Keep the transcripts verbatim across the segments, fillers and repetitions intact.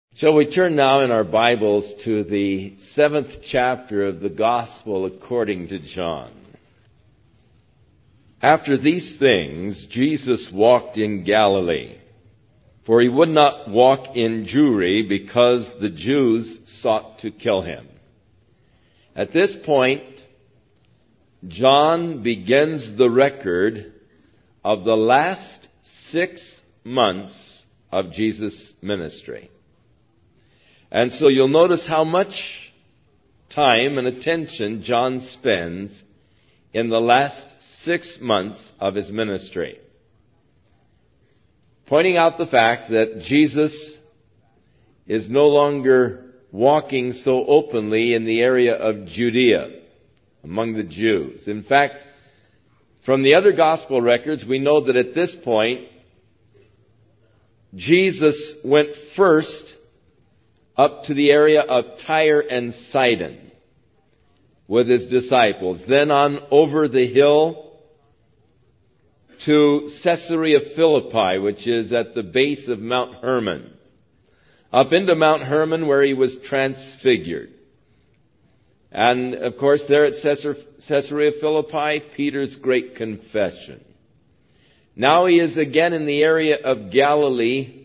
So we turn now in our Bibles to the seventh chapter of the Gospel according to John. After these things, Jesus walked in Galilee, for he would not walk in Jewry because the Jews sought to kill him. At this point, John begins the record of the last six months of Jesus' ministry. And so you'll notice how much time and attention John spends in the last six months of his ministry, pointing out the fact that Jesus is no longer walking so openly in the area of Judea among the Jews. In fact, from the other gospel records, we know that at this point, Jesus went first up to the area of Tyre and Sidon with his disciples. Then on over the hill to Caesarea Philippi, which is at the base of Mount Hermon. Up into Mount Hermon where he was transfigured. And of course there at Caesarea Philippi, Peter's great confession. Now he is again in the area of Galilee,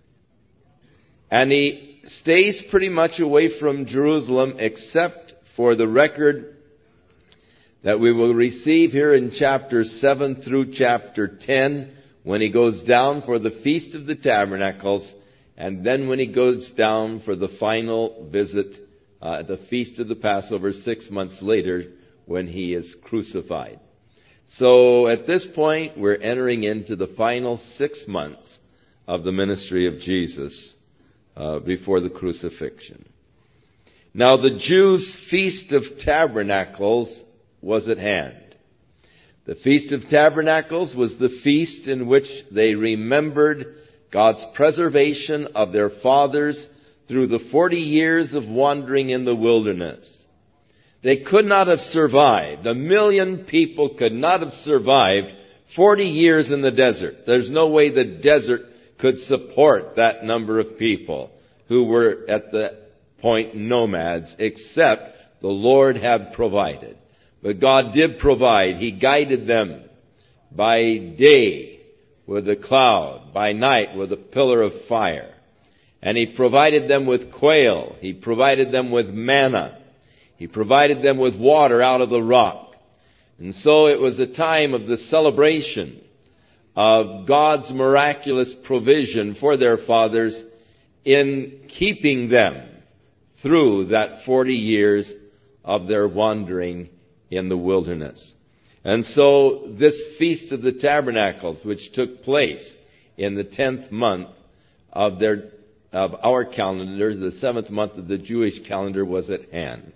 and he stays pretty much away from Jerusalem except for the record that we will receive here in chapter seven through chapter ten, when he goes down for the Feast of the Tabernacles, and then when he goes down for the final visit uh, at the Feast of the Passover six months later when he is crucified. So at this point we're entering into the final six months of the ministry of Jesus Uh, before the crucifixion. Now the Jews' Feast of Tabernacles was at hand. The Feast of Tabernacles was the feast in which they remembered God's preservation of their fathers through the forty years of wandering in the wilderness. They could not have survived. A million people could not have survived forty years in the desert. There's no way the desert could support that number of people who were at the point nomads, except the Lord had provided. But God did provide. He guided them by day with a cloud, by night with a pillar of fire. And He provided them with quail. He provided them with manna. He provided them with water out of the rock. And so it was a time of the celebration of God's miraculous provision for their fathers in keeping them through that forty years of their wandering in the wilderness. And so this Feast of the Tabernacles, which took place in the tenth month of their of our calendar, the seventh month of the Jewish calendar, was at hand.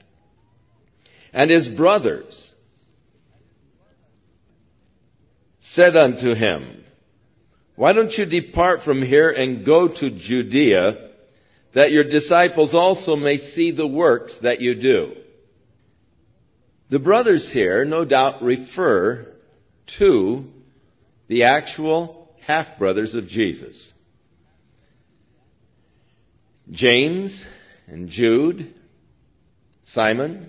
And his brothers said unto him, "Why don't you depart from here and go to Judea, that your disciples also may see the works that you do?" The brothers here no doubt refer to the actual half-brothers of Jesus, James and Jude, Simon,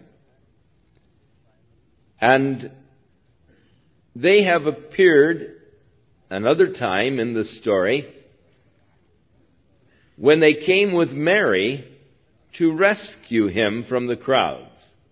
and they have appeared another time in the story when they came with Mary to rescue him from the crowds.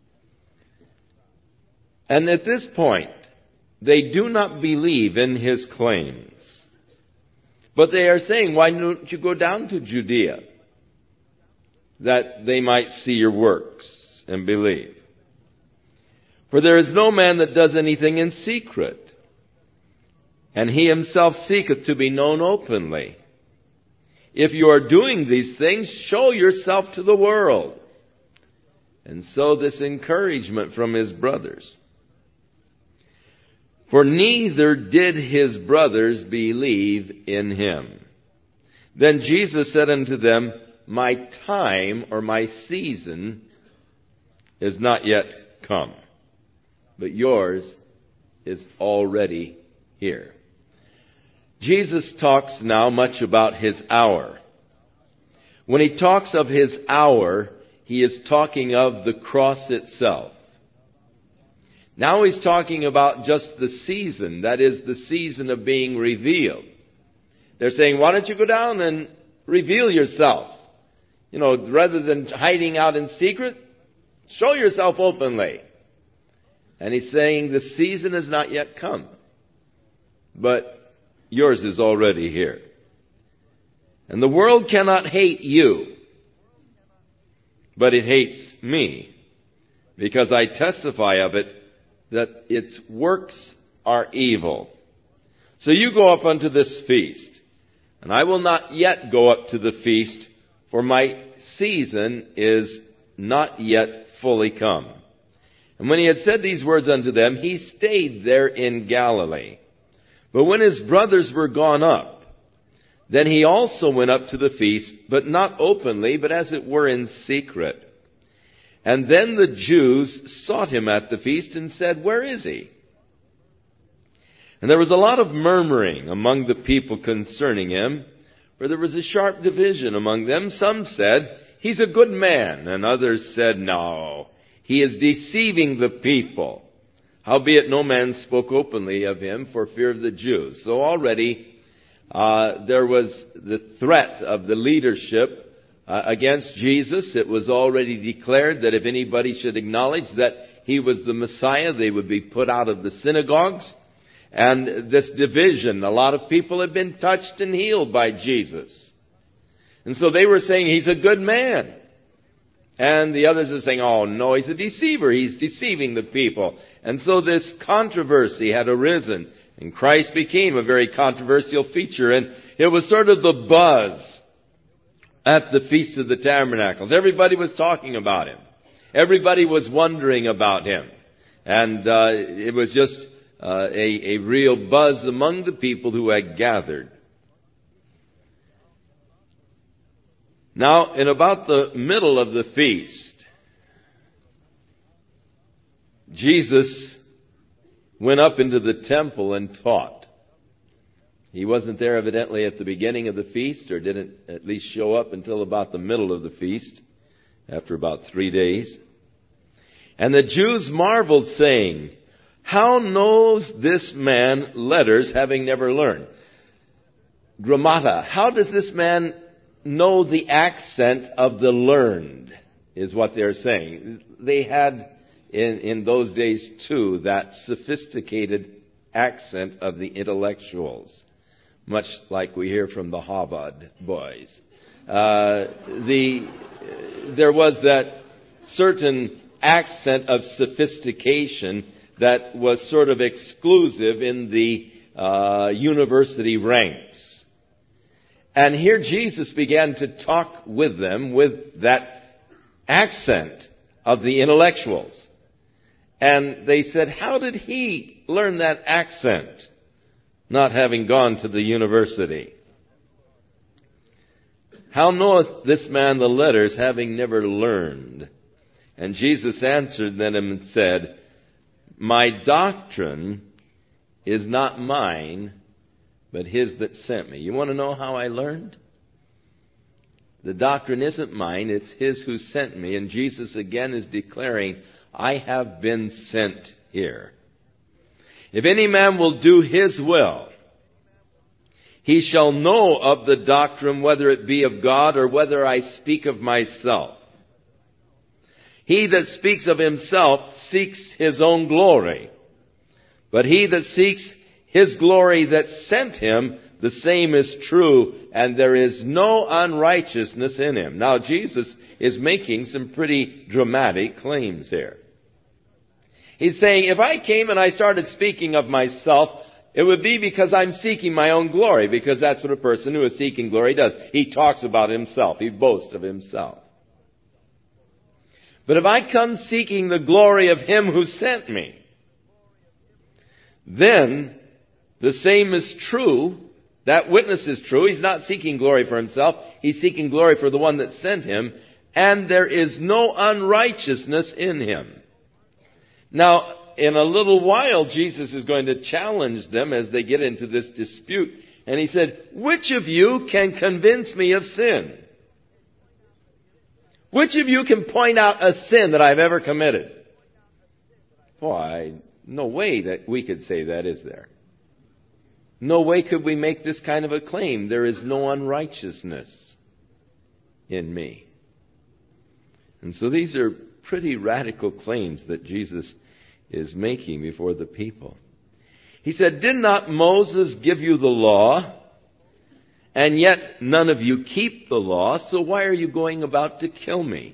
And at this point, they do not believe in his claims. But they are saying, "Why don't you go down to Judea, that they might see your works and believe? For there is no man that does anything in secret, and he himself seeketh to be known openly. If you are doing these things, show yourself to the world." And so this encouragement from his brothers. For neither did his brothers believe in him. Then Jesus said unto them, "My time," or my season, "is not yet come, but yours is already here." Jesus talks now much about his hour. When he talks of his hour, he is talking of the cross itself. Now he's talking about just the season, that is, the season of being revealed. They're saying, why don't you go down and reveal yourself? You know, rather than hiding out in secret, show yourself openly. And he's saying the season has not yet come, but yours is already here. And the world cannot hate you, but it hates me, because I testify of it that its works are evil. So you go up unto this feast, and I will not yet go up to the feast, for my season is not yet fully come. And when he had said these words unto them, he stayed there in Galilee. But when his brothers were gone up, then he also went up to the feast, but not openly, but as it were in secret. And then the Jews sought him at the feast and said, where is he? And there was a lot of murmuring among the people concerning him, for there was a sharp division among them. Some said, he's a good man, and others said, no, he is deceiving the people. Howbeit no man spoke openly of him for fear of the Jews. So already uh, there was the threat of the leadership uh, against Jesus. It was already declared that if anybody should acknowledge that he was the Messiah, they would be put out of the synagogues. And this division, a lot of people had been touched and healed by Jesus. And so they were saying, he's a good man. And the others are saying, oh no, he's a deceiver. He's deceiving the people. And so this controversy had arisen. And Christ became a very controversial feature. And it was sort of the buzz at the Feast of the Tabernacles. Everybody was talking about him. Everybody was wondering about him. And uh, it was just uh, a, a real buzz among the people who had gathered. Now, in about the middle of the feast, Jesus went up into the temple and taught. He wasn't there evidently at the beginning of the feast, or didn't at least show up until about the middle of the feast, after about three days. And the Jews marveled, saying, how knows this man letters, having never learned? Grammata. How does this man know the accent of the learned, is what they're saying. They had, in, in those days too, that sophisticated accent of the intellectuals, much like we hear from the Harvard boys. Uh, the, there was that certain accent of sophistication that was sort of exclusive in the uh, university ranks. And here Jesus began to talk with them with that accent of the intellectuals. And they said, how did he learn that accent, not having gone to the university? How knoweth this man the letters, having never learned? And Jesus answered them and said, my doctrine is not mine, but his that sent me. You want to know how I learned? The doctrine isn't mine, it's his who sent me. And Jesus again is declaring, I have been sent here. If any man will do his will, he shall know of the doctrine, whether it be of God or whether I speak of myself. He that speaks of himself seeks his own glory. But he that seeks his glory that sent him, the same is true, and there is no unrighteousness in him. Now, Jesus is making some pretty dramatic claims here. He's saying, if I came and I started speaking of myself, it would be because I'm seeking my own glory, because that's what a person who is seeking glory does. He talks about himself. He boasts of himself. But if I come seeking the glory of him who sent me, then the same is true. That witness is true. He's not seeking glory for himself. He's seeking glory for the one that sent him. And there is no unrighteousness in him. Now, in a little while, Jesus is going to challenge them as they get into this dispute. And he said, which of you can convince me of sin? Which of you can point out a sin that I've ever committed? Why, no way that we could say that, is there? No way could we make this kind of a claim. There is no unrighteousness in me. And so these are pretty radical claims that Jesus is making before the people. He said, did not Moses give you the law? And yet none of you keep the law, so why are you going about to kill me?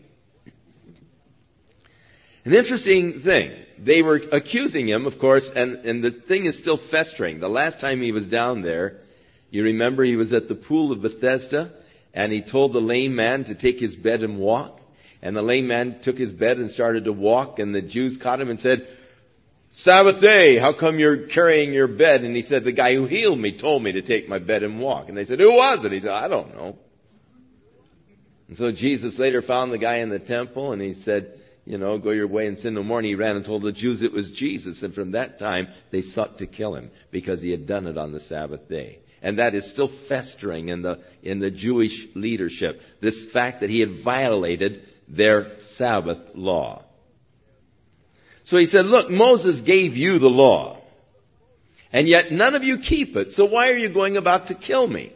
An interesting thing. They were accusing him, of course, and, and the thing is still festering. The last time he was down there, you remember he was at the pool of Bethesda, and he told the lame man to take his bed and walk. And the lame man took his bed and started to walk, and the Jews caught him and said, Sabbath day, how come you're carrying your bed? And he said, the guy who healed me told me to take my bed and walk. And they said, who was it? He said, I don't know. And so Jesus later found the guy in the temple, and he said, you know, go your way and sin no more. And he ran and told the Jews it was Jesus. And from that time, they sought to kill him because he had done it on the Sabbath day. And that is still festering in the, in the Jewish leadership. This fact that he had violated their Sabbath law. So he said, look, Moses gave you the law, and yet none of you keep it. So why are you going about to kill me?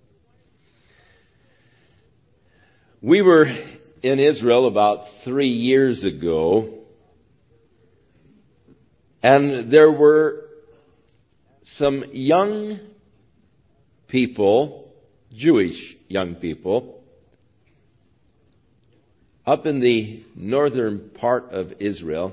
We were in Israel about three years ago, and there were some young people, Jewish young people, up in the northern part of Israel,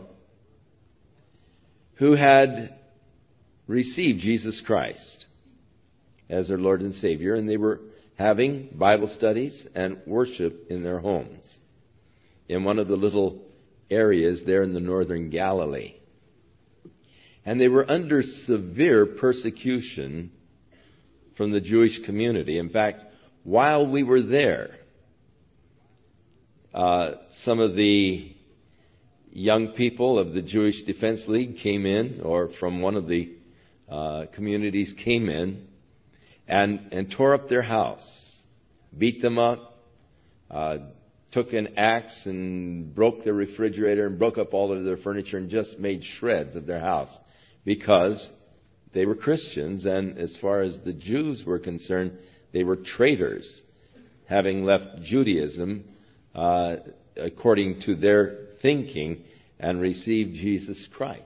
who had received Jesus Christ as their Lord and Savior, and they were having Bible studies and worship in their homes in one of the little areas there in the northern Galilee. And they were under severe persecution from the Jewish community. In fact, while we were there, uh, some of the young people of the Jewish Defense League came in, or from one of the uh, communities came in, and, and tore up their house, beat them up, uh, took an axe and broke their refrigerator and broke up all of their furniture and just made shreds of their house because they were Christians, and as far as the Jews were concerned, they were traitors, having left Judaism uh, according to their thinking and received Jesus Christ.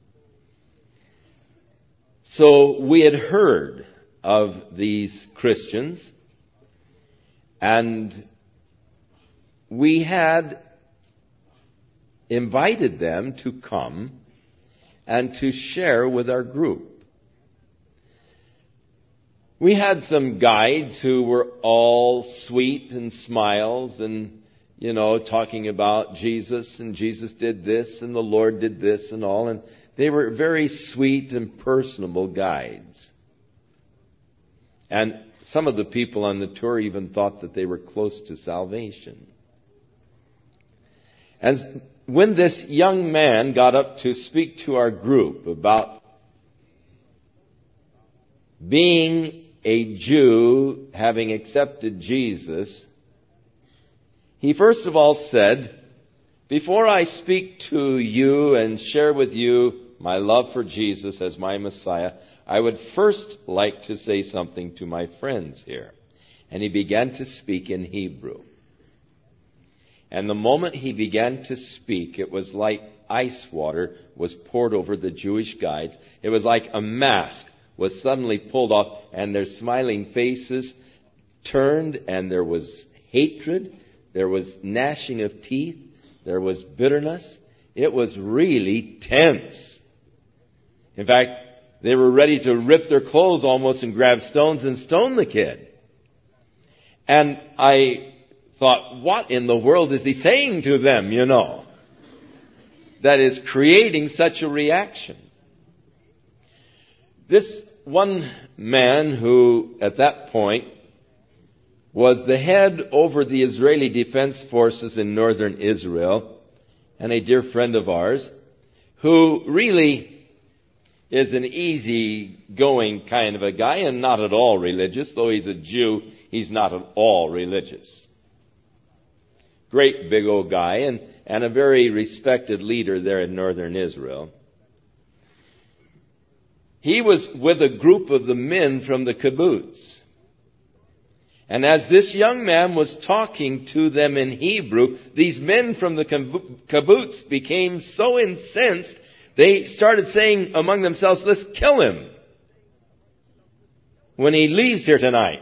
So we had heard of these Christians, and we had invited them to come and to share with our group. We had some guides who were all sweet and smiles and, you know, talking about Jesus, and Jesus did this and the Lord did this and all. And they were very sweet and personable guides. And some of the people on the tour even thought that they were close to salvation. And when this young man got up to speak to our group about being a Jew, having accepted Jesus, he first of all said, before I speak to you and share with you my love for Jesus as my Messiah, I would first like to say something to my friends here. And he began to speak in Hebrew. And the moment he began to speak, it was like ice water was poured over the Jewish guides. It was like a mask was suddenly pulled off, and their smiling faces turned, and there was hatred, there was gnashing of teeth, there was bitterness. It was really tense. In fact, they were ready to rip their clothes almost and grab stones and stone the kid. And I thought, what in the world is he saying to them, you know, that is creating such a reaction? This one man who, at that point, was the head over the Israeli Defense Forces in northern Israel, and a dear friend of ours, who really is an easy-going kind of a guy and not at all religious. Though he's a Jew, he's not at all religious. great big old guy and, and a very respected leader there in northern Israel. He was with a group of the men from the kibbutz. And as this young man was talking to them in Hebrew, these men from the kibbutz became so incensed, they started saying among themselves, let's kill him when he leaves here tonight.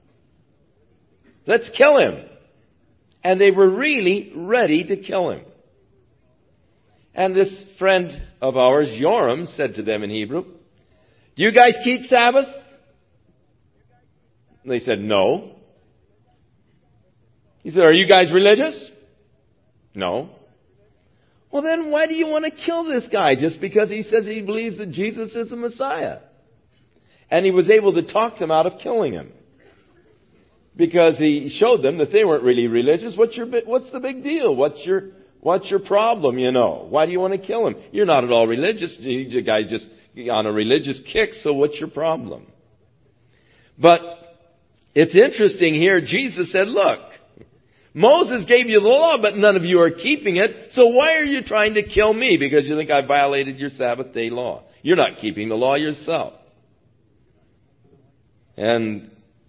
Let's kill him. And they were really ready to kill him. And this friend of ours, Joram, said to them in Hebrew, do you guys keep Sabbath? And they said, no. He said, are you guys religious? No. Well, then why do you want to kill this guy just because he says he believes that Jesus is the Messiah? And he was able to talk them out of killing him. Because he showed them that they weren't really religious. What's your, what's the big deal? What's your, what's your problem, you know? Why do you want to kill him? You're not at all religious. You guys just on a religious kick, so what's your problem? But it's interesting here, Jesus said, look, Moses gave you the law, but none of you are keeping it. So why are you trying to kill me? Because you think I violated your Sabbath day law. You're not keeping the law yourself. And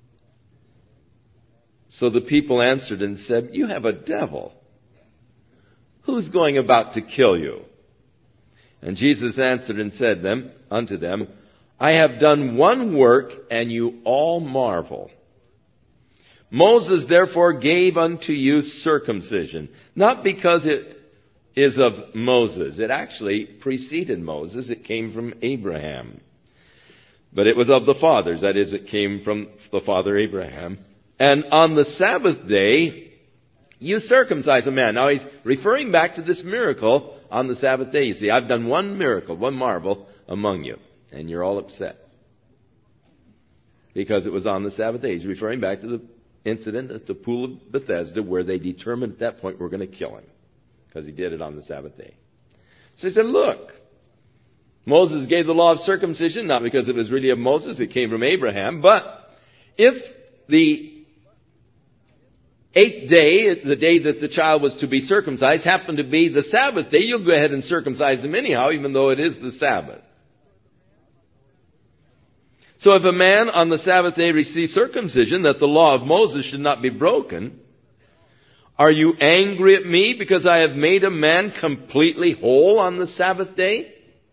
so the people answered and said, you have a devil. Who's going about to kill you? And Jesus answered and said them unto them, I have done one work, and you all marvel. Moses therefore gave unto you circumcision, not because it is of Moses. It actually preceded Moses. It came from Abraham. But it was of the fathers. That is, it came from the father Abraham. And on the Sabbath day, you circumcise a man. Now he's referring back to this miracle on the Sabbath day. You see, I've done one miracle, one marvel among you. And you're all upset. Because it was on the Sabbath day. He's referring back to the incident at the pool of Bethesda where they determined at that point we're going to kill him. Because he did it on the Sabbath day. So he said, look, Moses gave the law of circumcision, not because it was really of Moses, it came from Abraham. But if the eighth day, the day that the child was to be circumcised, happened to be the Sabbath day, you'll go ahead and circumcise him anyhow, even though it is the Sabbath. So if a man on the Sabbath day receives circumcision, that the law of Moses should not be broken, are you angry at me because I have made a man completely whole on the Sabbath day?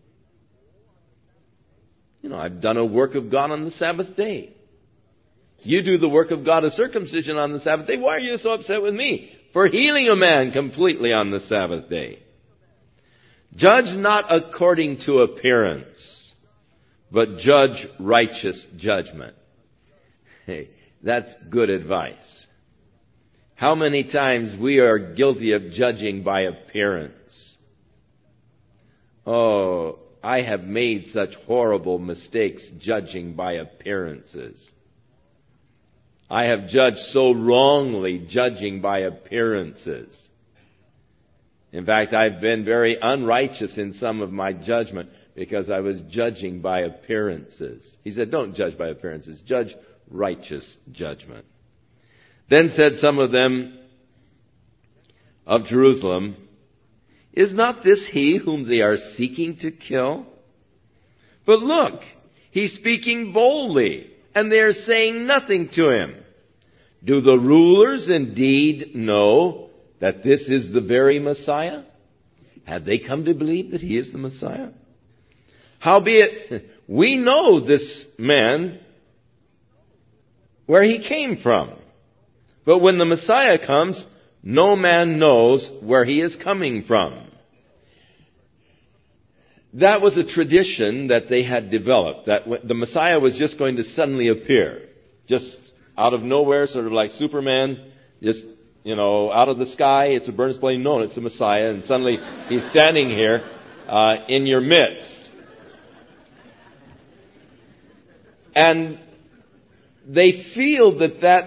You know, I've done a work of God on the Sabbath day. You do the work of God of circumcision on the Sabbath day. Why are you so upset with me for healing a man completely on the Sabbath day? Judge not according to appearance, but judge righteous judgment. Hey, that's good advice. How many times we are guilty of judging by appearance? Oh, I have made such horrible mistakes judging by appearances. I have judged so wrongly judging by appearances. In fact, I've been very unrighteous in some of my judgment because I was judging by appearances. He said, don't judge by appearances, judge righteous judgment. Then said some of them of Jerusalem, is not this he whom they are seeking to kill? But look, he's speaking boldly, and they are saying nothing to him. Do the rulers indeed know that this is the very Messiah? Have they come to believe that he is the Messiah? Howbeit, we know this man where he came from. But when the Messiah comes, no man knows where he is coming from. That was a tradition that they had developed, that the Messiah was just going to suddenly appear. Just out of nowhere, sort of like Superman, just, you know, out of the sky, it's a burnished plane. No, it's the Messiah, and suddenly he's standing here uh, in your midst. And they feel that that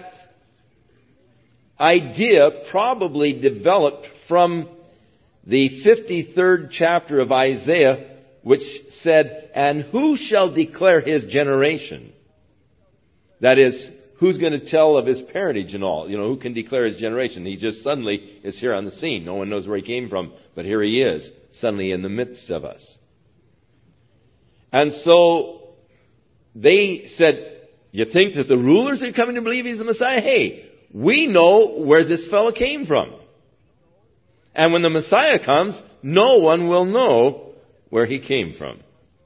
idea probably developed from the fifty-third chapter of Isaiah, which said, and who shall declare his generation? That is, who's going to tell of his parentage and all? You know, who can declare his generation? He just suddenly is here on the scene. No one knows where he came from, but here he is, suddenly in the midst of us. And so they said, you think that the rulers are coming to believe he's the Messiah? Hey, we know where this fellow came from. And when the Messiah comes, no one will know where he came from.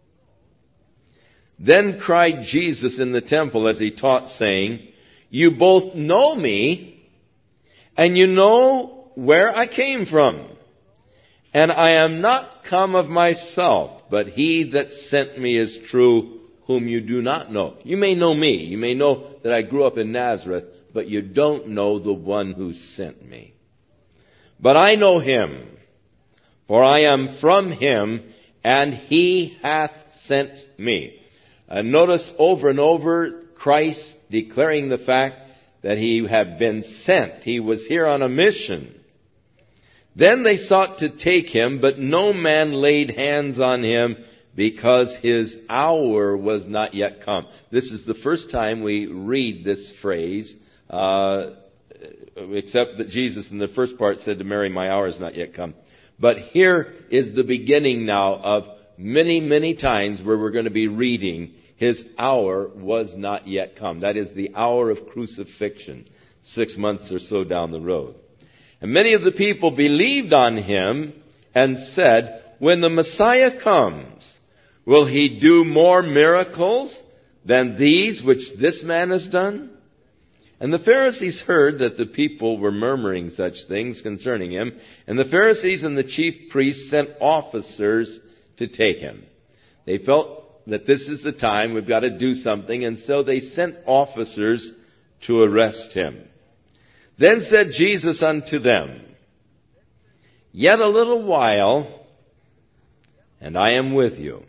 Then cried Jesus in the temple as he taught, saying, you both know me, and you know where I came from. And I am not come of myself, but he that sent me is true, whom you do not know. You may know me. You may know that I grew up in Nazareth, but you don't know the one who sent me. But I know him, for I am from him, and he hath sent me. And notice over and over Christ declaring the fact that he had been sent. He was here on a mission. Then they sought to take him, but no man laid hands on him, because his hour was not yet come. This is the first time we read this phrase, uh, except that Jesus in the first part said to Mary, my hour is not yet come. But here is the beginning now of many, many times where we're going to be reading, his hour was not yet come. That is the hour of crucifixion, six months or so down the road. And many of the people believed on him and said, when the Messiah comes, will he do more miracles than these which this man has done? And the Pharisees heard that the people were murmuring such things concerning him. And the Pharisees and the chief priests sent officers to take him. They felt that this is the time, we've got to do something. And so they sent officers to arrest him. Then said Jesus unto them, yet a little while, and I am with you.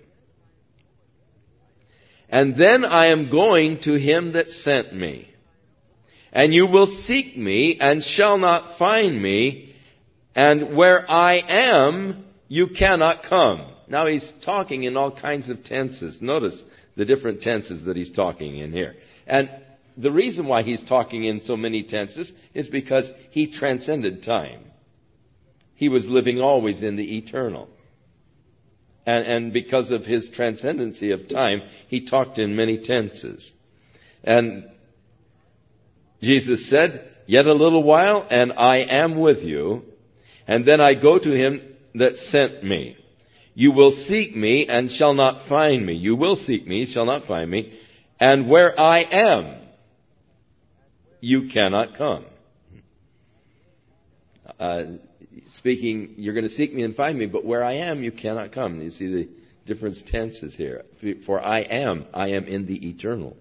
And then I am going to him that sent me. And you will seek me, and shall not find me. And where I am, you cannot come. Now he's talking in all kinds of tenses. Notice the different tenses that he's talking in here. And the reason why he's talking in so many tenses is because he transcended time. He was living always in the eternal. And, and because of his transcendency of time, he talked in many tenses. And Jesus said, yet a little while, and I am with you. And then I go to him that sent me. You will seek me and shall not find me. You will seek me, shall not find me. And where I am, you cannot come. Uh, speaking, you're going to seek me and find me, but where I am, you cannot come. You see the different tenses here. For I am, I am in the eternal.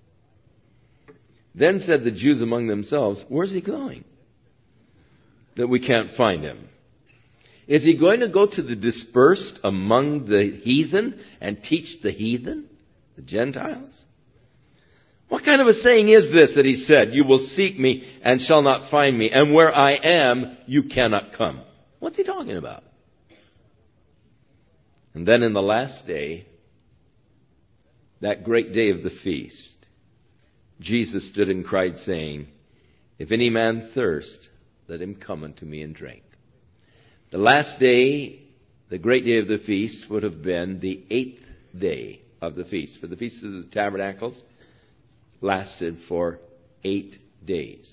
Then said the Jews among themselves, where's he going? That we can't find him. Is he going to go to the dispersed among the heathen and teach the heathen, the Gentiles? What kind of a saying is this that he said, you will seek me and shall not find me, and where I am, you cannot come? What's he talking about? And then in the last day, that great day of the feast, Jesus stood and cried, saying, if any man thirst, let him come unto me and drink. The last day, the great day of the feast, would have been the eighth day of the feast. For the Feast of the Tabernacles lasted for eight days.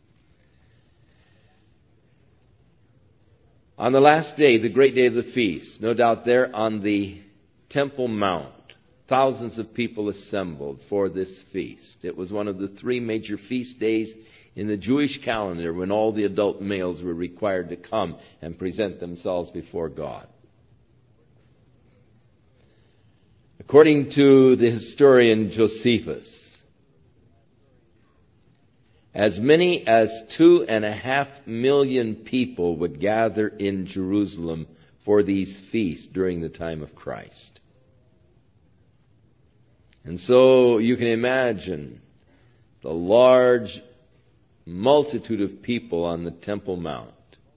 On the last day, the great day of the feast, no doubt there on the Temple Mount, thousands of people assembled for this feast. It was one of the three major feast days in the Jewish calendar when all the adult males were required to come and present themselves before God. According to the historian Josephus, as many as two and a half million people would gather in Jerusalem for these feasts during the time of Christ. And so you can imagine the large multitude of people on the Temple Mount.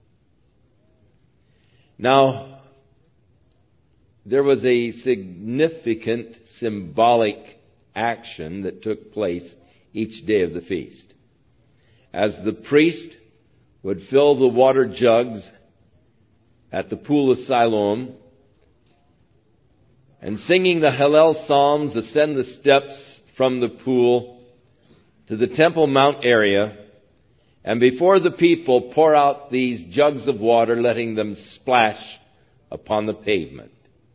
Now, there was a significant symbolic action that took place each day of the feast. As the priest would fill the water jugs at the pool of Siloam, and singing the Hallel Psalms, ascend the steps from the pool to the Temple Mount area, and before the people pour out these jugs of water, letting them splash upon the pavement.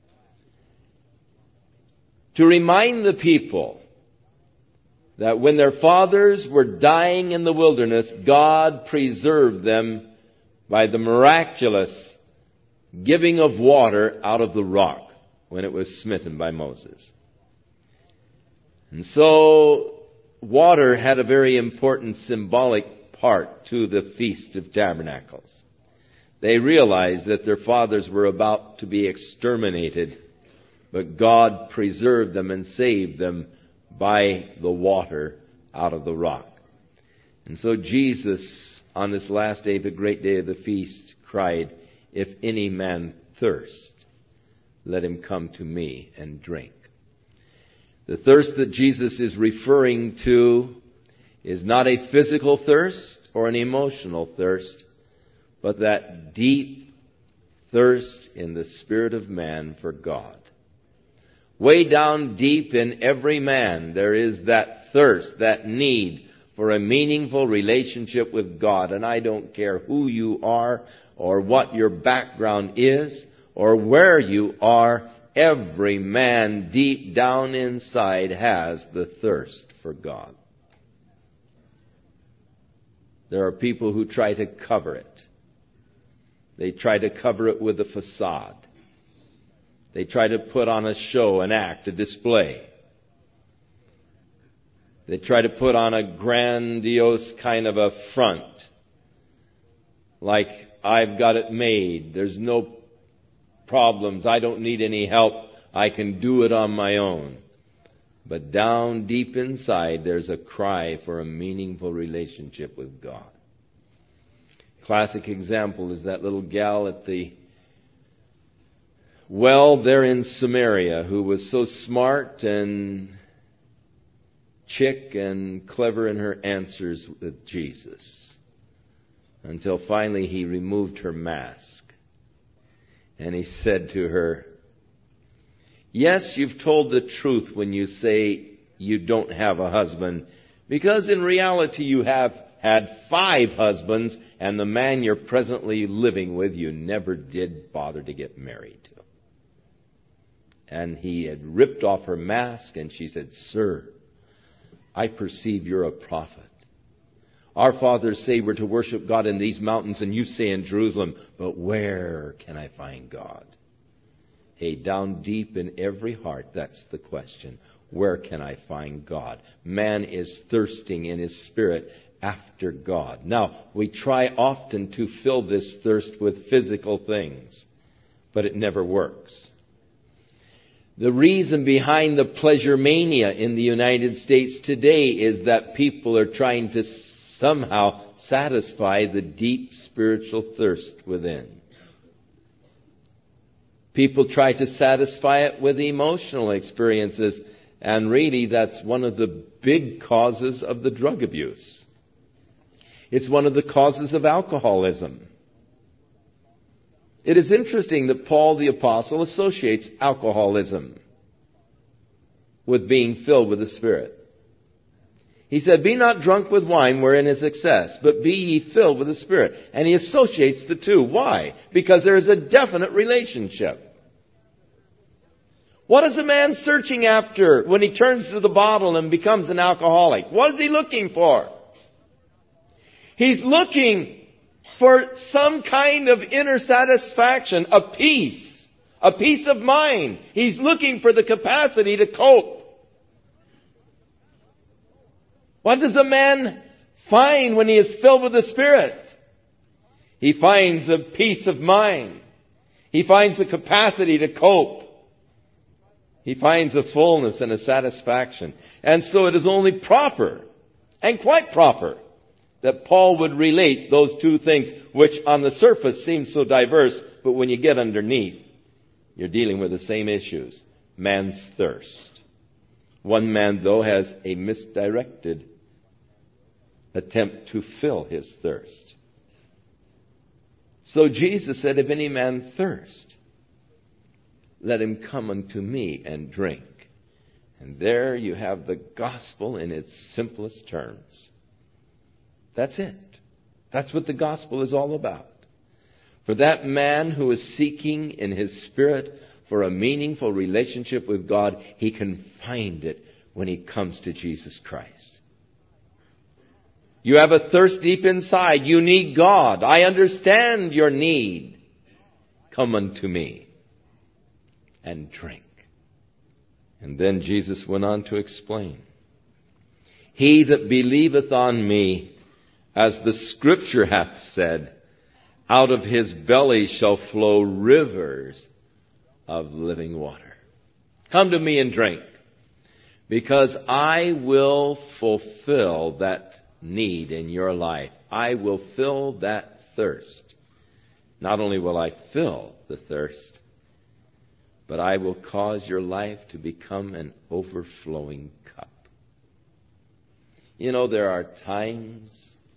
To remind the people that when their fathers were dying in the wilderness, God preserved them by the miraculous giving of water out of the rock when it was smitten by Moses. And so water had a very important symbolic part to the Feast of Tabernacles. They realized that their fathers were about to be exterminated, but God preserved them and saved them by the water out of the rock. And so Jesus, on this last day, the great day of the feast, cried, "If any man thirst, let him come to me and drink." The thirst that Jesus is referring to is not a physical thirst or an emotional thirst, but that deep thirst in the spirit of man for God. Way down deep in every man, there is that thirst, that need for a meaningful relationship with God. And I don't care who you are or what your background is or where you are, every man deep down inside has the thirst for God. There are people who try to cover it. They try to cover it with a facade. They try to put on a show, an act, a display. They try to put on a grandiose kind of a front. Like, I've got it made. There's no problems. I don't need any help. I can do it on my own. But down deep inside, there's a cry for a meaningful relationship with God. Classic example is that little gal at the well there in Samaria who was so smart and chick and clever in her answers with Jesus, until finally he removed her mask and he said to her, "Yes, you've told the truth when you say you don't have a husband, because in reality you have had five husbands, and the man you're presently living with you never did bother to get married to." And he had ripped off her mask, and she said, "Sir, I perceive you're a prophet. Our fathers say we're to worship God in these mountains, and you say in Jerusalem, but where can I find God?" Hey, down deep in every heart, that's the question. Where can I find God? Man is thirsting in his spirit after God. Now, we try often to fill this thirst with physical things, but it never works. The reason behind the pleasure mania in the United States today is that people are trying to somehow satisfy the deep spiritual thirst within. People try to satisfy it with emotional experiences, and really that's one of the big causes of the drug abuse. It's one of the causes of alcoholism. It is interesting that Paul the Apostle associates alcoholism with being filled with the Spirit. He said, "Be not drunk with wine wherein is excess, but be ye filled with the Spirit." And he associates the two. Why? Because there is a definite relationship. What is a man searching after when he turns to the bottle and becomes an alcoholic? What is he looking for? He's looking for some kind of inner satisfaction, a peace, a peace of mind. He's looking for the capacity to cope. What does a man find when he is filled with the Spirit? He finds a peace of mind. He finds the capacity to cope. He finds a fullness and a satisfaction. And so it is only proper, and quite proper, that Paul would relate those two things, which on the surface seem so diverse, but when you get underneath, you're dealing with the same issues. Man's thirst. One man, though, has a misdirected attempt to fill his thirst. So Jesus said, if any man thirst, let him come unto me and drink. And there you have the gospel in its simplest terms. That's it. That's what the gospel is all about. For that man who is seeking in his spirit for a meaningful relationship with God, he can find it when he comes to Jesus Christ. You have a thirst deep inside. You need God. I understand your need. Come unto me and drink. And then Jesus went on to explain. He that believeth on me, as the Scripture hath said, out of his belly shall flow rivers of living water. Come to me and drink, because I will fulfill that need in your life. I will fill that thirst. Not only will I fill the thirst, but I will cause your life to become an overflowing cup. You know, there are times,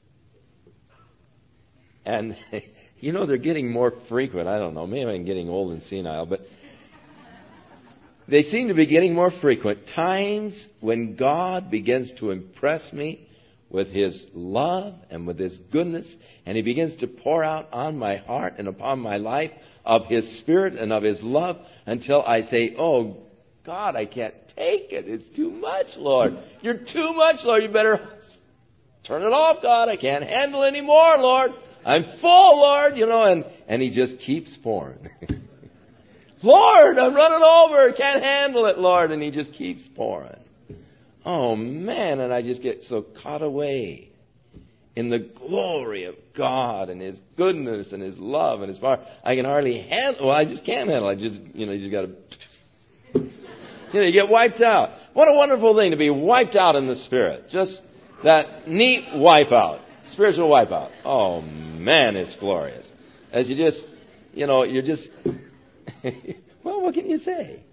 and you know, they're getting more frequent. I don't know, maybe I'm getting old and senile, but they seem to be getting more frequent. Times when God begins to impress me with His love and with His goodness, and He begins to pour out on my heart and upon my life of His Spirit and of His love until I say, oh, God, I can't take it. It's too much, Lord. You're too much, Lord. You better turn it off, God. I can't handle any more, Lord. I'm full, Lord. You know, and, and He just keeps pouring. Lord, I'm running over. Can't handle it, Lord. And He just keeps pouring. Oh, man, and I just get so caught away in the glory of God and His goodness and His love and His power. I can hardly handle, well, I just can't handle it. I just, you know, you just got to, you know, you get wiped out. What a wonderful thing to be wiped out in the Spirit. Just that neat wipeout, spiritual wipeout. Oh, man, it's glorious. As you just, you know, you're just, well, what can you say?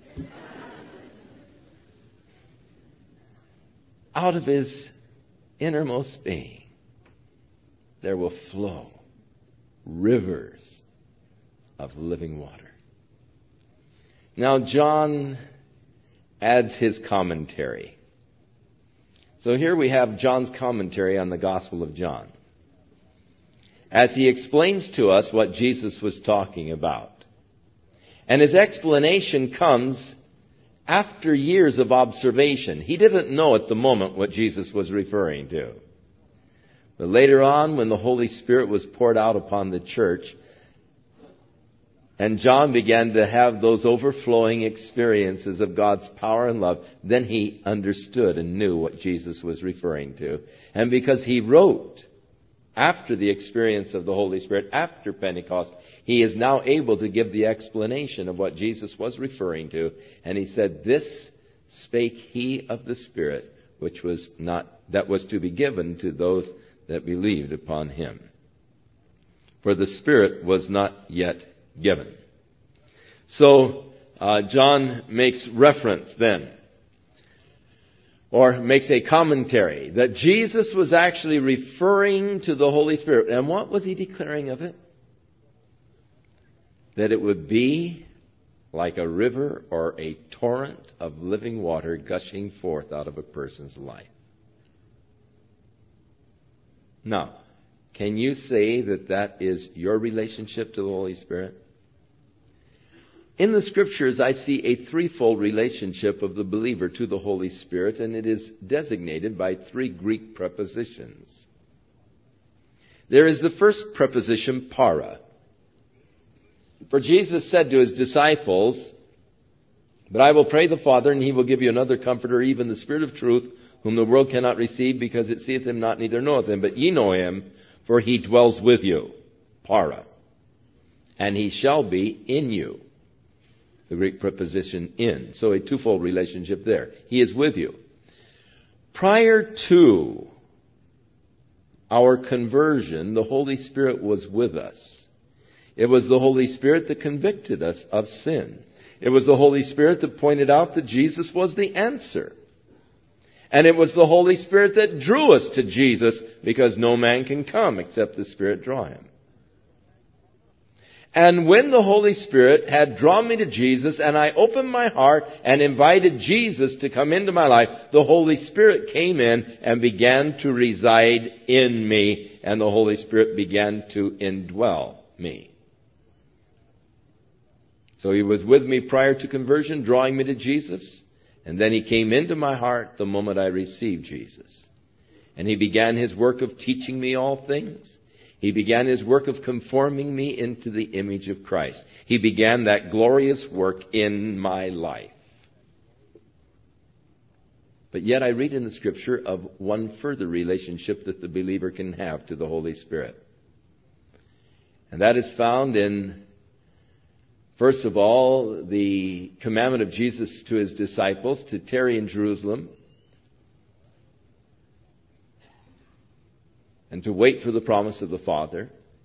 Out of his innermost being, there will flow rivers of living water. Now, John adds his commentary. So here we have John's commentary on the Gospel of John, as he explains to us what Jesus was talking about. And his explanation comes after years of observation. He didn't know at the moment what Jesus was referring to. But later on, when the Holy Spirit was poured out upon the church, and John began to have those overflowing experiences of God's power and love, then he understood and knew what Jesus was referring to. And because he wrote after the experience of the Holy Spirit, after Pentecost, he is now able to give the explanation of what Jesus was referring to. And he said, this spake he of the Spirit, which was not, that was to be given to those that believed upon him. For the Spirit was not yet given. So, uh, John makes reference then, or makes a commentary, that Jesus was actually referring to the Holy Spirit. And what was he declaring of it? That it would be like a river or a torrent of living water gushing forth out of a person's life. Now, can you say that that is your relationship to the Holy Spirit? In the Scriptures, I see a threefold relationship of the believer to the Holy Spirit, and it is designated by three Greek prepositions. There is the first preposition, para. For Jesus said to his disciples, but I will pray the Father, and he will give you another comforter, even the Spirit of truth, whom the world cannot receive, because it seeth him not, neither knoweth him. But ye know him, for he dwells with you. Para. And he shall be in you. The Greek preposition in. So a twofold relationship there. He is with you. Prior to our conversion, the Holy Spirit was with us. It was the Holy Spirit that convicted us of sin. It was the Holy Spirit that pointed out that Jesus was the answer. And it was the Holy Spirit that drew us to Jesus, because no man can come except the Spirit draw him. And when the Holy Spirit had drawn me to Jesus, and I opened my heart and invited Jesus to come into my life, the Holy Spirit came in and began to reside in me, and the Holy Spirit began to indwell me. So he was with me prior to conversion, drawing me to Jesus, and then he came into my heart the moment I received Jesus. And he began his work of teaching me all things. He began his work of conforming me into the image of Christ. He began that glorious work in my life. But yet I read in the Scripture of one further relationship that the believer can have to the Holy Spirit. And that is found in, first of all, the commandment of Jesus to his disciples to tarry in Jerusalem and to wait for the promise of the Father.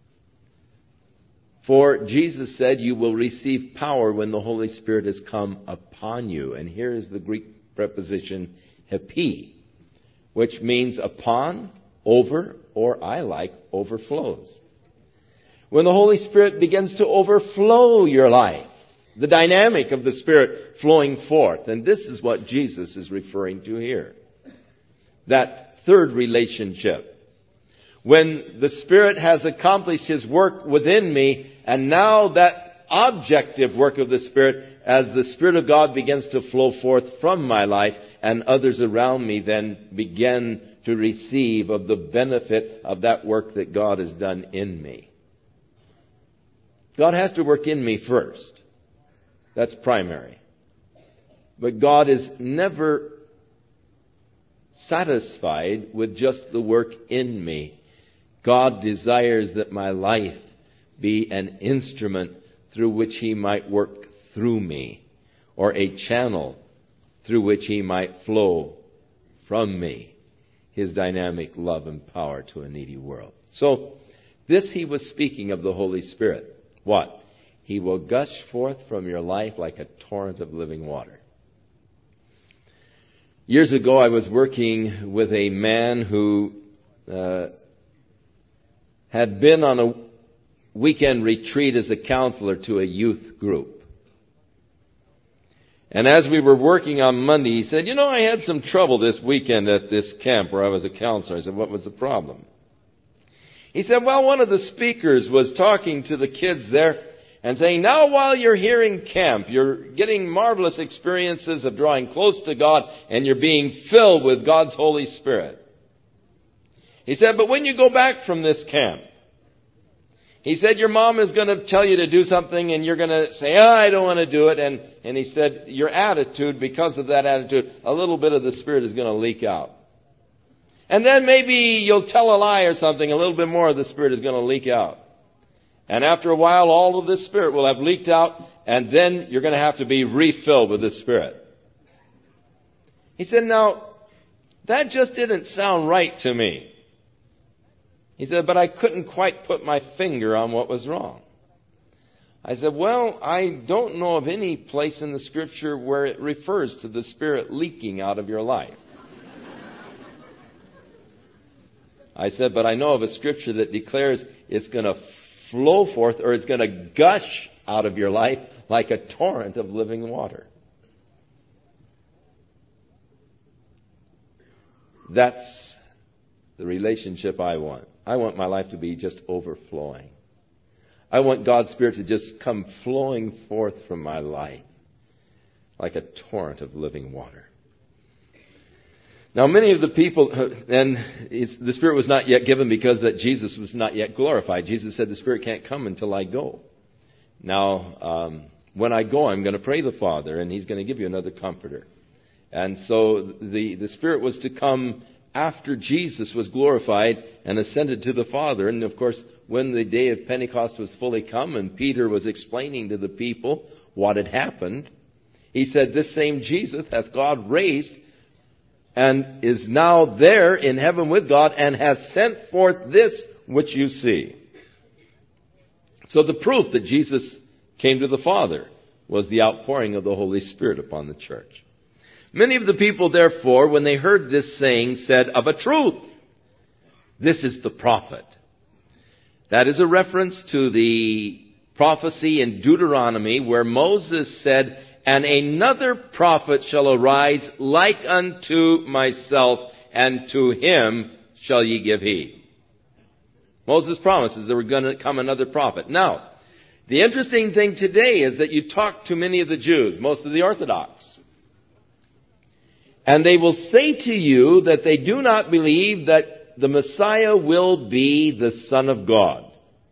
For Jesus said, you will receive power when the Holy Spirit has come upon you. And here is the Greek preposition hepi, which means upon, over, or I like, overflows. When the Holy Spirit begins to overflow your life, the dynamic of the Spirit flowing forth. And this is what Jesus is referring to here. That third relationship. When the Spirit has accomplished his work within me, and now that objective work of the Spirit, as the Spirit of God begins to flow forth from my life, and others around me then begin to receive of the benefit of that work that God has done in me. God has to work in me first. That's primary. But God is never satisfied with just the work in me. God desires that my life be an instrument through which he might work through me, or a channel through which he might flow from me his dynamic love and power to a needy world. So, this he was speaking of the Holy Spirit. What? He will gush forth from your life like a torrent of living water. Years ago, I was working with a man who uh, had been on a weekend retreat as a counselor to a youth group. And as we were working on Monday, he said, you know, I had some trouble this weekend at this camp where I was a counselor. I said, what was the problem? He said, well, one of the speakers was talking to the kids there and saying, now while you're here in camp, you're getting marvelous experiences of drawing close to God, and you're being filled with God's Holy Spirit. He said, but when you go back from this camp, he said, your mom is going to tell you to do something, and you're going to say, oh, I don't want to do it. And, and he said, your attitude, because of that attitude, a little bit of the Spirit is going to leak out. And then maybe you'll tell a lie or something, a little bit more of the Spirit is going to leak out. And after a while, all of this Spirit will have leaked out, and then you're going to have to be refilled with the Spirit. He said, now, that just didn't sound right to me. He said, but I couldn't quite put my finger on what was wrong. I said, well, I don't know of any place in the Scripture where it refers to the Spirit leaking out of your life. I said, but I know of a Scripture that declares it's going to flow forth, or it's going to gush out of your life like a torrent of living water. That's the relationship I want. I want my life to be just overflowing. I want God's Spirit to just come flowing forth from my life like a torrent of living water. Now, many of the people, and the Spirit was not yet given because that Jesus was not yet glorified. Jesus said, the Spirit can't come until I go. Now, um, when I go, I'm going to pray the Father, and He's going to give you another comforter. And so the, the Spirit was to come after Jesus was glorified and ascended to the Father. And of course, when the day of Pentecost was fully come and Peter was explaining to the people what had happened, he said, this same Jesus hath God raised and is now there in heaven with God and hath sent forth this which you see. So the proof that Jesus came to the Father was the outpouring of the Holy Spirit upon the church. Many of the people, therefore, when they heard this saying, said, of a truth, this is the prophet. That is a reference to the prophecy in Deuteronomy where Moses said, and another prophet shall arise like unto myself, and to him shall ye give heed. Moses promises there was going to come another prophet. Now, the interesting thing today is that you talk to many of the Jews, most of the Orthodox, and they will say to you that they do not believe that the Messiah will be the Son of God.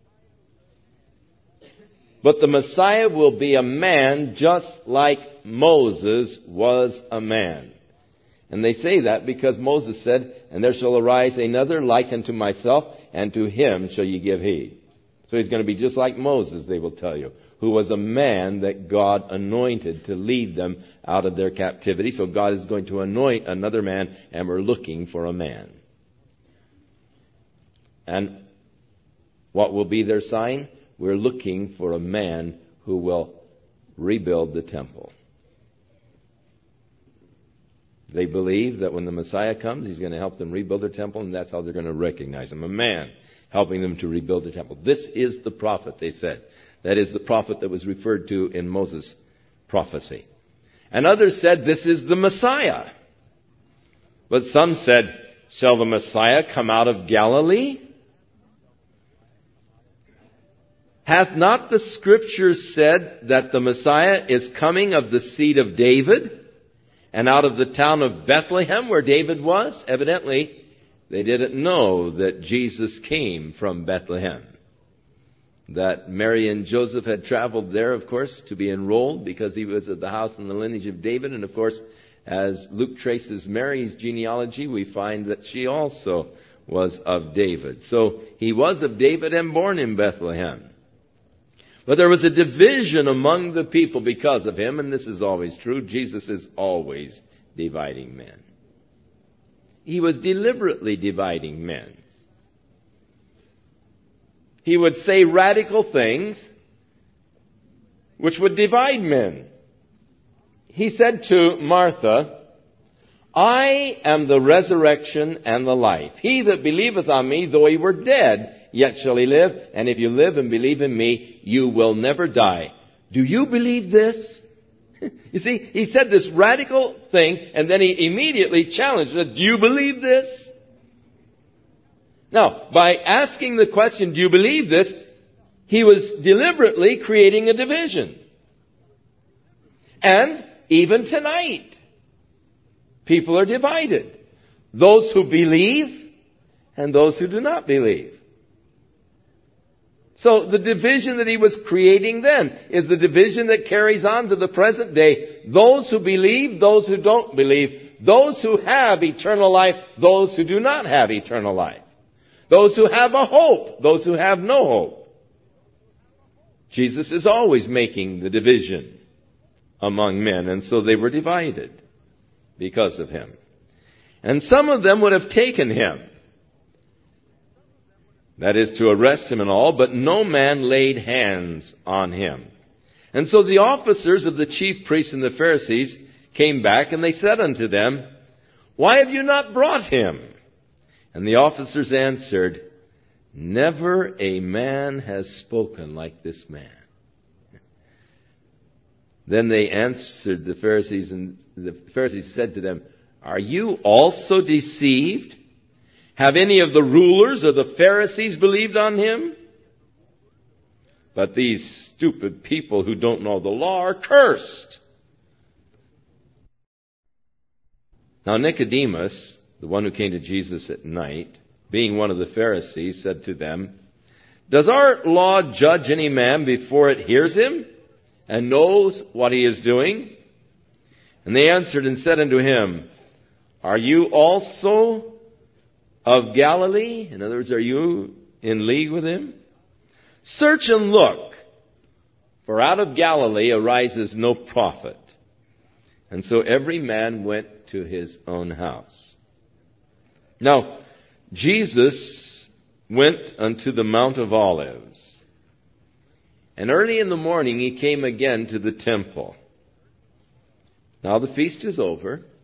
But the Messiah will be a man just like Moses was a man. And they say that because Moses said, and there shall arise another like unto myself, and to him shall ye give heed. So he's going to be just like Moses, they will tell you, who was a man that God anointed to lead them out of their captivity. So God is going to anoint another man, and we're looking for a man. And what will be their sign? We're looking for a man who will rebuild the temple. They believe that when the Messiah comes, he's going to help them rebuild their temple, and that's how they're going to recognize him, a man helping them to rebuild the temple. This is the prophet, they said. That is the prophet that was referred to in Moses' prophecy. And others said, this is the Messiah. But some said, shall the Messiah come out of Galilee? Hath not the Scriptures said that the Messiah is coming of the seed of David, and out of the town of Bethlehem where David was? Evidently, they didn't know that Jesus came from Bethlehem. That Mary and Joseph had traveled there, of course, to be enrolled because he was of the house and the lineage of David. And of course, as Luke traces Mary's genealogy, we find that she also was of David. So he was of David and born in Bethlehem. But there was a division among the people because of him, and this is always true. Jesus is always dividing men. He was deliberately dividing men. He would say radical things which would divide men. He said to Martha, I am the resurrection and the life. He that believeth on me, though he were dead, yet shall he live. And if you live and believe in me, you will never die. Do you believe this? You see, he said this radical thing, and then he immediately challenged it. Do you believe this? Now, by asking the question, do you believe this? He was deliberately creating a division. And even tonight, people are divided. Those who believe and those who do not believe. So the division that he was creating then is the division that carries on to the present day. Those who believe, those who don't believe. Those who have eternal life, those who do not have eternal life. Those who have a hope, those who have no hope. Jesus is always making the division among men, and so they were divided because of him. And some of them would have taken him. That is, to arrest him and all, but no man laid hands on him. And so the officers of the chief priests and the Pharisees came back, and they said unto them, Why have you not brought him? And the officers answered, Never a man has spoken like this man. Then they answered the Pharisees, and the Pharisees said to them, Are you also deceived? Have any of the rulers or the Pharisees believed on him? But these stupid people who don't know the law are cursed. Now Nicodemus, the one who came to Jesus at night, being one of the Pharisees, said to them, Does our law judge any man before it hears him and knows what he is doing? And they answered and said unto him, Are you also of Galilee? In other words, are you in league with him? Search and look, for out of Galilee arises no prophet. And so every man went to his own house. Now, Jesus went unto the Mount of Olives. And early in the morning he came again to the temple. Now the feast is over.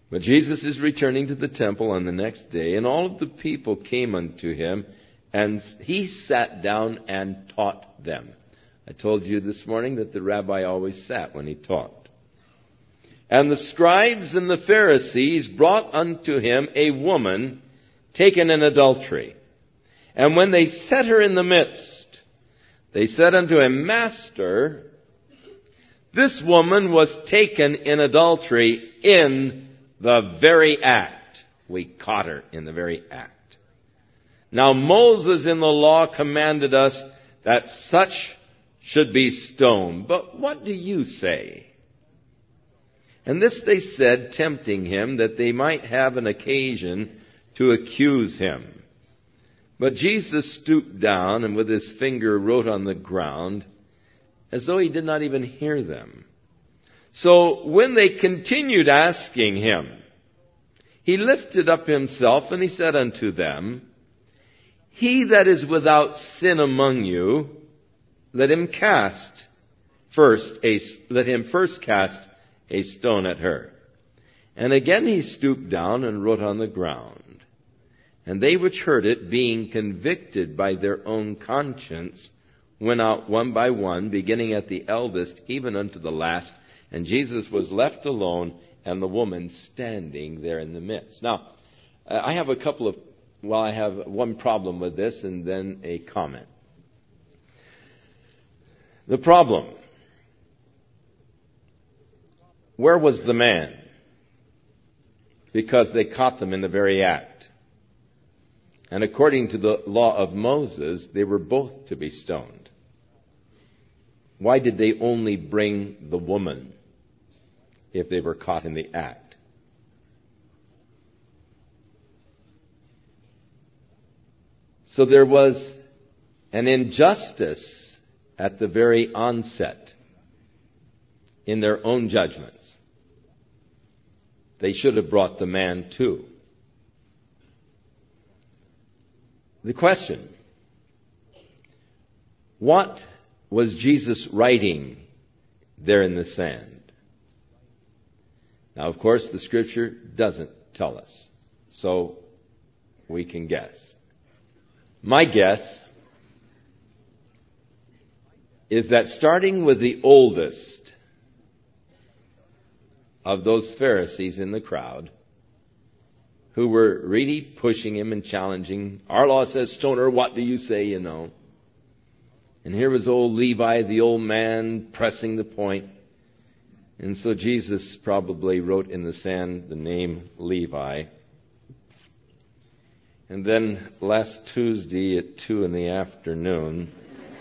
But Jesus is returning to the temple on the next day, and all of the people came unto him, and he sat down and taught them. I told you this morning that the rabbi always sat when he taught. And the scribes and the Pharisees brought unto him a woman taken in adultery. And when they set her in the midst, they said unto him, Master, this woman was taken in adultery in the very act. We caught her in the very act. Now Moses in the law commanded us that such should be stoned. But what do you say? And this they said, tempting him, that they might have an occasion to accuse him. But Jesus stooped down and with his finger wrote on the ground, as though he did not even hear them. So when they continued asking him, he lifted up himself and he said unto them, He that is without sin among you, let him cast first a, let him first cast a stone at her. And again he stooped down and wrote on the ground. And they which heard it, being convicted by their own conscience, went out one by one, beginning at the eldest, even unto the last. And Jesus was left alone, and the woman standing there in the midst. Now, I have a couple of, well, I have one problem with this, and then a comment. The problem. Where was the man? Because they caught them in the very act. And according to the law of Moses, they were both to be stoned. Why did they only bring the woman if they were caught in the act? So there was an injustice at the very onset in their own judgments. They should have brought the man too. The question, what was Jesus writing there in the sand? Now, of course, the Scripture doesn't tell us, so we can guess. My guess is that starting with the oldest of those Pharisees in the crowd, who were really pushing him and challenging. Our law says, stone her, what do you say, you know? And here was old Levi, the old man, pressing the point. And so Jesus probably wrote in the sand the name Levi. And then last Tuesday at two in the afternoon,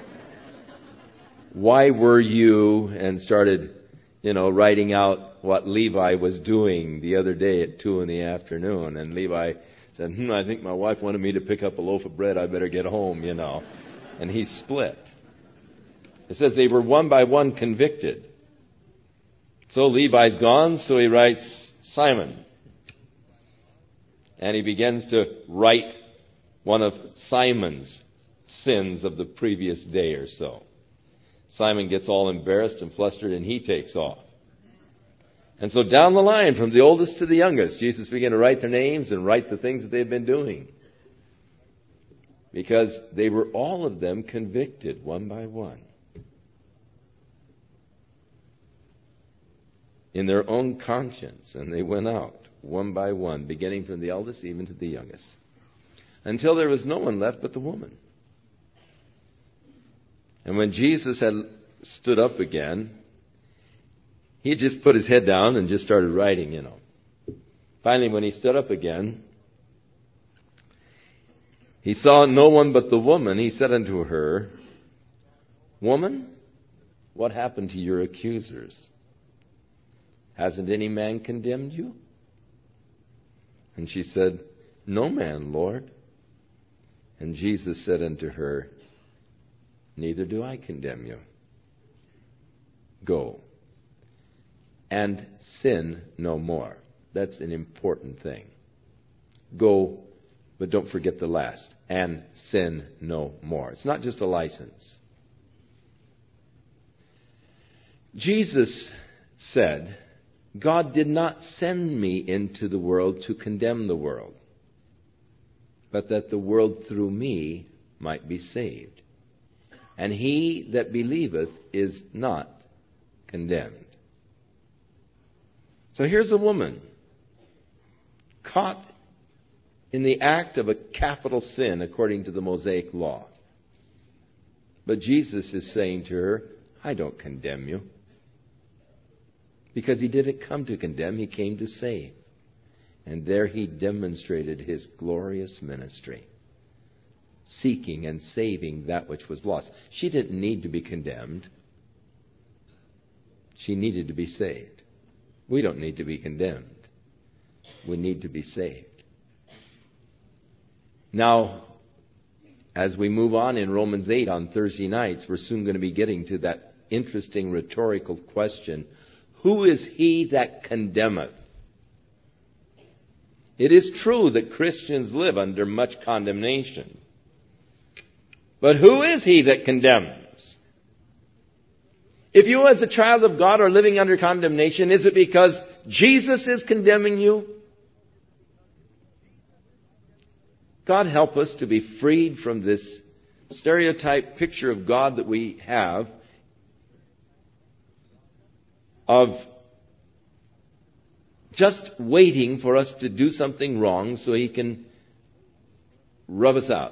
why were you, and started, you know, writing out what Levi was doing the other day at two in the afternoon. And Levi said, hmm, I think my wife wanted me to pick up a loaf of bread. I better get home, you know. And he split. It says they were one by one convicted. So Levi's gone, so he writes Simon. And he begins to write one of Simon's sins of the previous day or so. Simon gets all embarrassed and flustered, and he takes off. And so down the line, from the oldest to the youngest, Jesus began to write their names and write the things that they've been doing. Because they were all of them convicted one by one. In their own conscience. And they went out one by one, beginning from the eldest even to the youngest. Until there was no one left but the woman. And when Jesus had stood up again, he just put his head down and just started writing, you know. Finally, when he stood up again, he saw no one but the woman. He said unto her, Woman, what happened to your accusers? Hasn't any man condemned you? And she said, No man, Lord. And Jesus said unto her, Neither do I condemn you. Go and sin no more. That's an important thing. Go, but don't forget the last. And sin no more. It's not just a license. Jesus said, God did not send me into the world to condemn the world, but that the world through me might be saved. And he that believeth is not condemned. So here's a woman caught in the act of a capital sin according to the Mosaic law. But Jesus is saying to her, I don't condemn you. Because he didn't come to condemn, he came to save. And there he demonstrated his glorious ministry, seeking and saving that which was lost. She didn't need to be condemned. She needed to be saved. We don't need to be condemned. We need to be saved. Now, as we move on in Romans eight on Thursday nights, we're soon going to be getting to that interesting rhetorical question, who is he that condemneth? It is true that Christians live under much condemnation. But who is he that condemns? If you as a child of God are living under condemnation, is it because Jesus is condemning you? God help us to be freed from this stereotype picture of God that we have of just waiting for us to do something wrong so he can rub us out.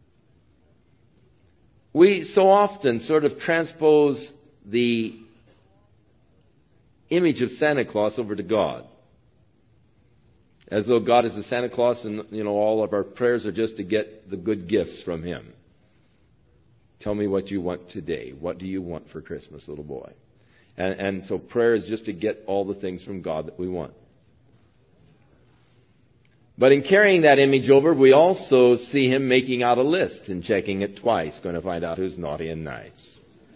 We so often sort of transpose the image of Santa Claus over to God, as though God is the Santa Claus and, you know, all of our prayers are just to get the good gifts from him. Tell me what you want today. What do you want for Christmas, little boy? And, and so prayer is just to get all the things from God that we want. But in carrying that image over, we also see him making out a list and checking it twice, going to find out who's naughty and nice.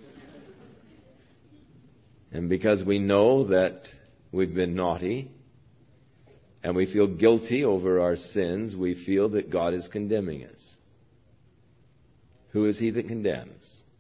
And because we know that we've been naughty and we feel guilty over our sins, we feel that God is condemning us. Who is he that condemns?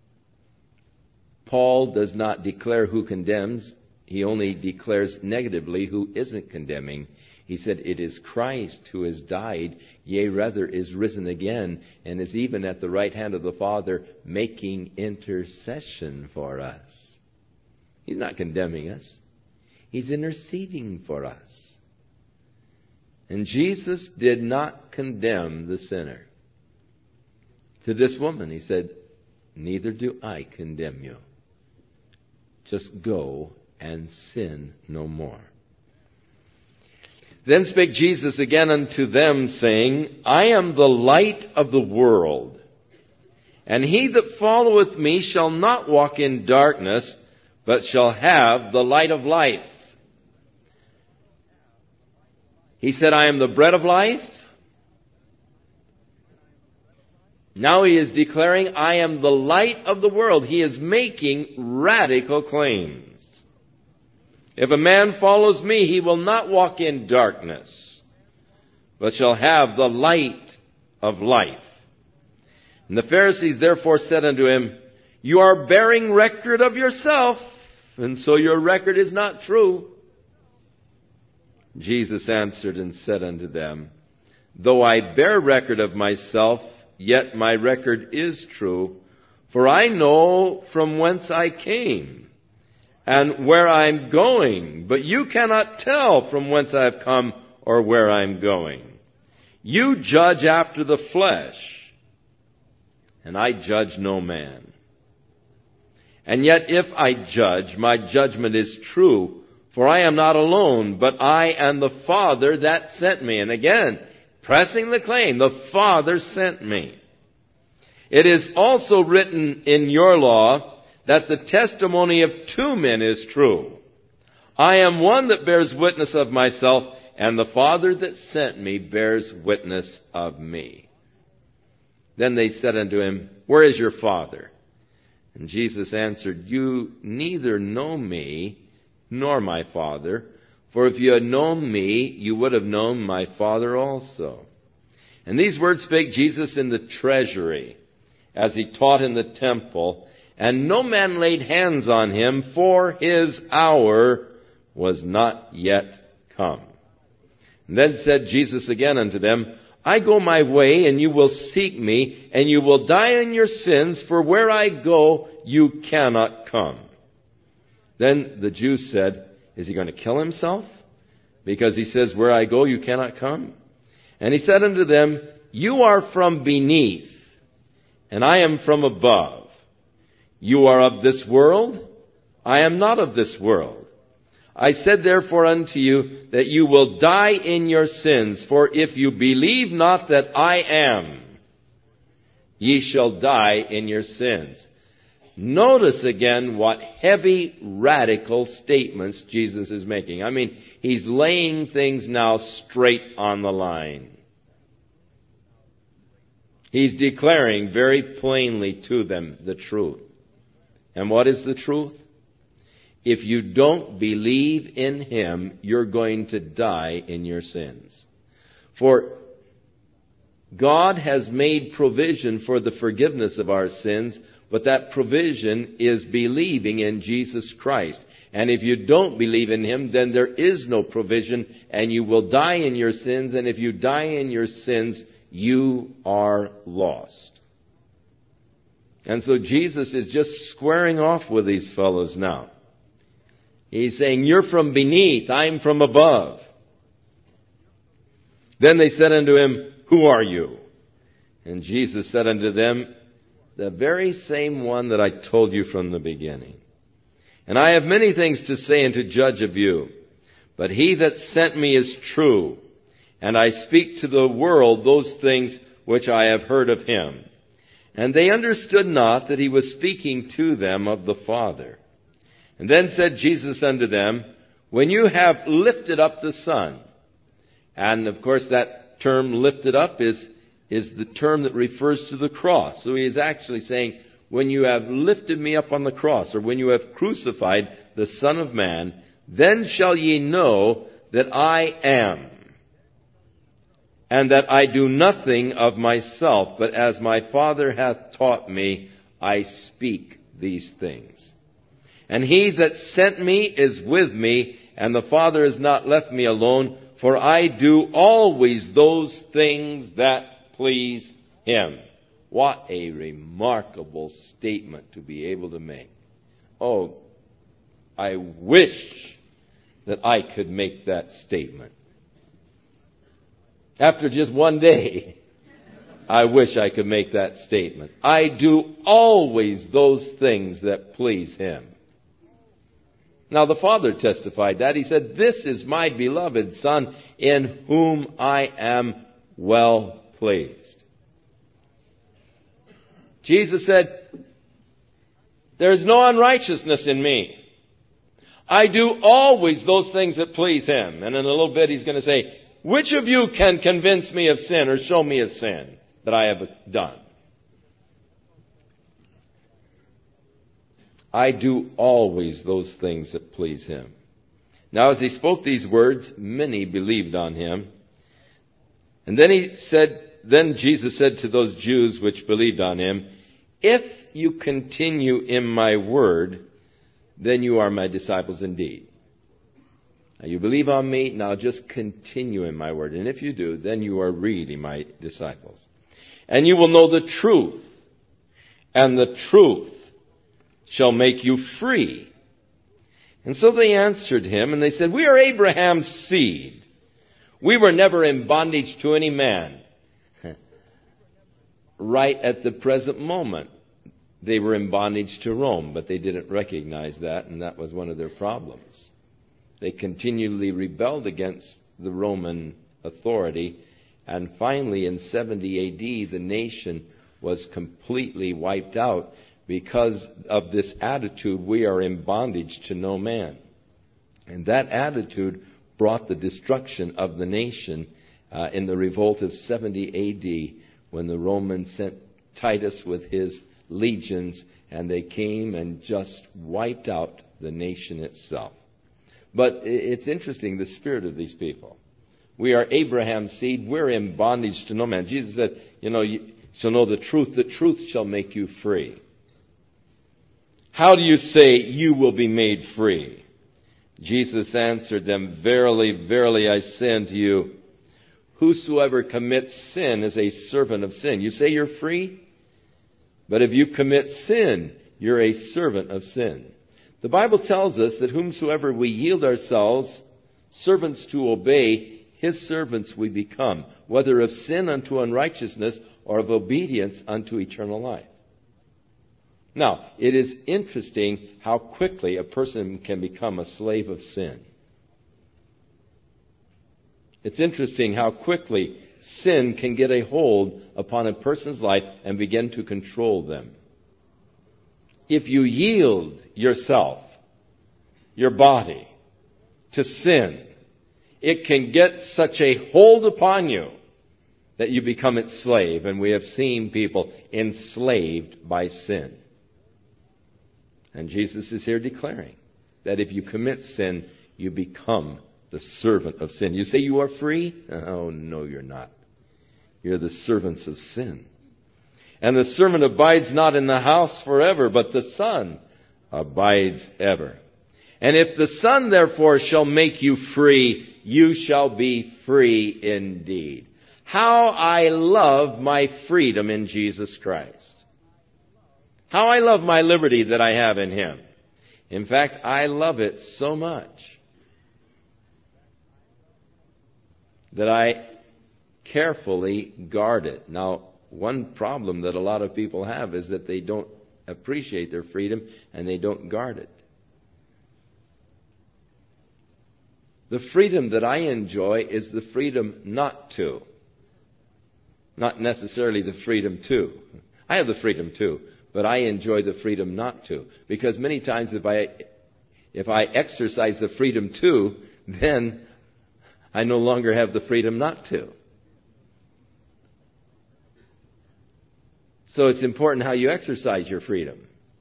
Paul does not declare who condemns. He only declares negatively who isn't condemning. He said, it is Christ who has died, yea, rather is risen again, and is even at the right hand of the Father, making intercession for us. He's not condemning us. He's interceding for us. And Jesus did not condemn the sinner. To this woman, he said, neither do I condemn you. Just go and sin no more. Then spake Jesus again unto them, saying, I am the light of the world. And he that followeth me shall not walk in darkness, but shall have the light of life. He said, I am the bread of life. Now he is declaring, I am the light of the world. He is making radical claims. If a man follows me, he will not walk in darkness, but shall have the light of life. And the Pharisees therefore said unto him, you are bearing record of yourself, and so your record is not true. Jesus answered and said unto them, though I bear record of myself, yet my record is true, for I know from whence I came, and where I am going, but you cannot tell from whence I have come or where I am going. You judge after the flesh, and I judge no man. And yet if I judge, my judgment is true, for I am not alone, but I and the Father that sent me. And again, pressing the claim, the Father sent me. It is also written in your law that the testimony of two men is true. I am one that bears witness of myself, and the Father that sent me bears witness of me. Then they said unto him, where is your Father? And Jesus answered, you neither know me nor my Father, for if you had known me, you would have known my Father also. And these words spake Jesus in the treasury, as he taught in the temple, and no man laid hands on him, for his hour was not yet come. And then said Jesus again unto them, I go my way, and you will seek me, and you will die in your sins, for where I go, you cannot come. Then the Jews said, is he going to kill himself? Because he says, where I go, you cannot come. And he said unto them, you are from beneath, and I am from above. You are of this world, I am not of this world. I said therefore unto you that you will die in your sins, for if you believe not that I am, ye shall die in your sins. Notice again what heavy, radical statements Jesus is making. I mean, he's laying things now straight on the line. He's declaring very plainly to them the truth. And what is the truth? If you don't believe in him, you're going to die in your sins. For God has made provision for the forgiveness of our sins, but that provision is believing in Jesus Christ. And if you don't believe in him, then there is no provision, and you will die in your sins. And if you die in your sins, you are lost. And so Jesus is just squaring off with these fellows now. He's saying, you're from beneath, I'm from above. Then they said unto him, who are you? And Jesus said unto them, the very same one that I told you from the beginning. And I have many things to say and to judge of you. But he that sent me is true, and I speak to the world those things which I have heard of him. And they understood not that he was speaking to them of the Father. And then said Jesus unto them, when you have lifted up the Son, and of course that term lifted up is, is the term that refers to the cross. So he is actually saying, when you have lifted me up on the cross, or when you have crucified the Son of Man, then shall ye know that I am, and that I do nothing of myself, but as my Father hath taught me, I speak these things. And he that sent me is with me, and the Father has not left me alone, for I do always those things that please him. What a remarkable statement to be able to make. Oh, I wish that I could make that statement. After just one day, I wish I could make that statement. I do always those things that please him. Now the Father testified that. He said, this is my beloved Son, in whom I am well pleased. Jesus said, there is no unrighteousness in me. I do always those things that please him. And in a little bit he's going to say, which of you can convince me of sin or show me a sin that I have done? I do always those things that please him. Now as he spoke these words, many believed on him. And then he said, then Jesus said to those Jews which believed on him, if you continue in my word, then you are my disciples indeed. Now you believe on me, now just continue in my word. And if you do, then you are really my disciples. And you will know the truth, and the truth shall make you free. And so they answered him, and they said, we are Abraham's seed. We were never in bondage to any man. Right at the present moment, they were in bondage to Rome, but they didn't recognize that, and that was one of their problems. They continually rebelled against the Roman authority, and finally in seventy A D, the nation was completely wiped out because of this attitude, we are in bondage to no man. And that attitude brought the destruction of the nation uh, in the revolt of seventy A D, when the Romans sent Titus with his legions, and they came and just wiped out the nation itself. But it's interesting, the spirit of these people. We are Abraham's seed. We're in bondage to no man. Jesus said, you know, you shall know the truth. The truth shall make you free. How do you say you will be made free? Jesus answered them, Verily, verily, I say unto you, whosoever commits sin is a servant of sin. You say you're free, but if you commit sin, you're a servant of sin. The Bible tells us that whomsoever we yield ourselves servants to obey, his servants we become, whether of sin unto unrighteousness or of obedience unto eternal life. Now, it is interesting how quickly a person can become a slave of sin. It's interesting how quickly sin can get a hold upon a person's life and begin to control them. If you yield yourself, your body, to sin, it can get such a hold upon you that you become its slave. And we have seen people enslaved by sin. And Jesus is here declaring that if you commit sin, you become the servant of sin. You say you are free? Oh, no, you're not. You're the servants of sin. And the servant abides not in the house forever, but the Son abides ever. And if the Son, therefore, shall make you free, you shall be free indeed. How I love my freedom in Jesus Christ. How I love my liberty that I have in Him. In fact, I love it so much that I carefully guard it. Now, one problem that a lot of people have is that they don't appreciate their freedom and they don't guard it. The freedom that I enjoy is the freedom not to. Not necessarily the freedom to. I have the freedom to, but I enjoy the freedom not to. Because many times if I if I exercise the freedom to, then I no longer have the freedom not to. So it's important how you exercise your freedom.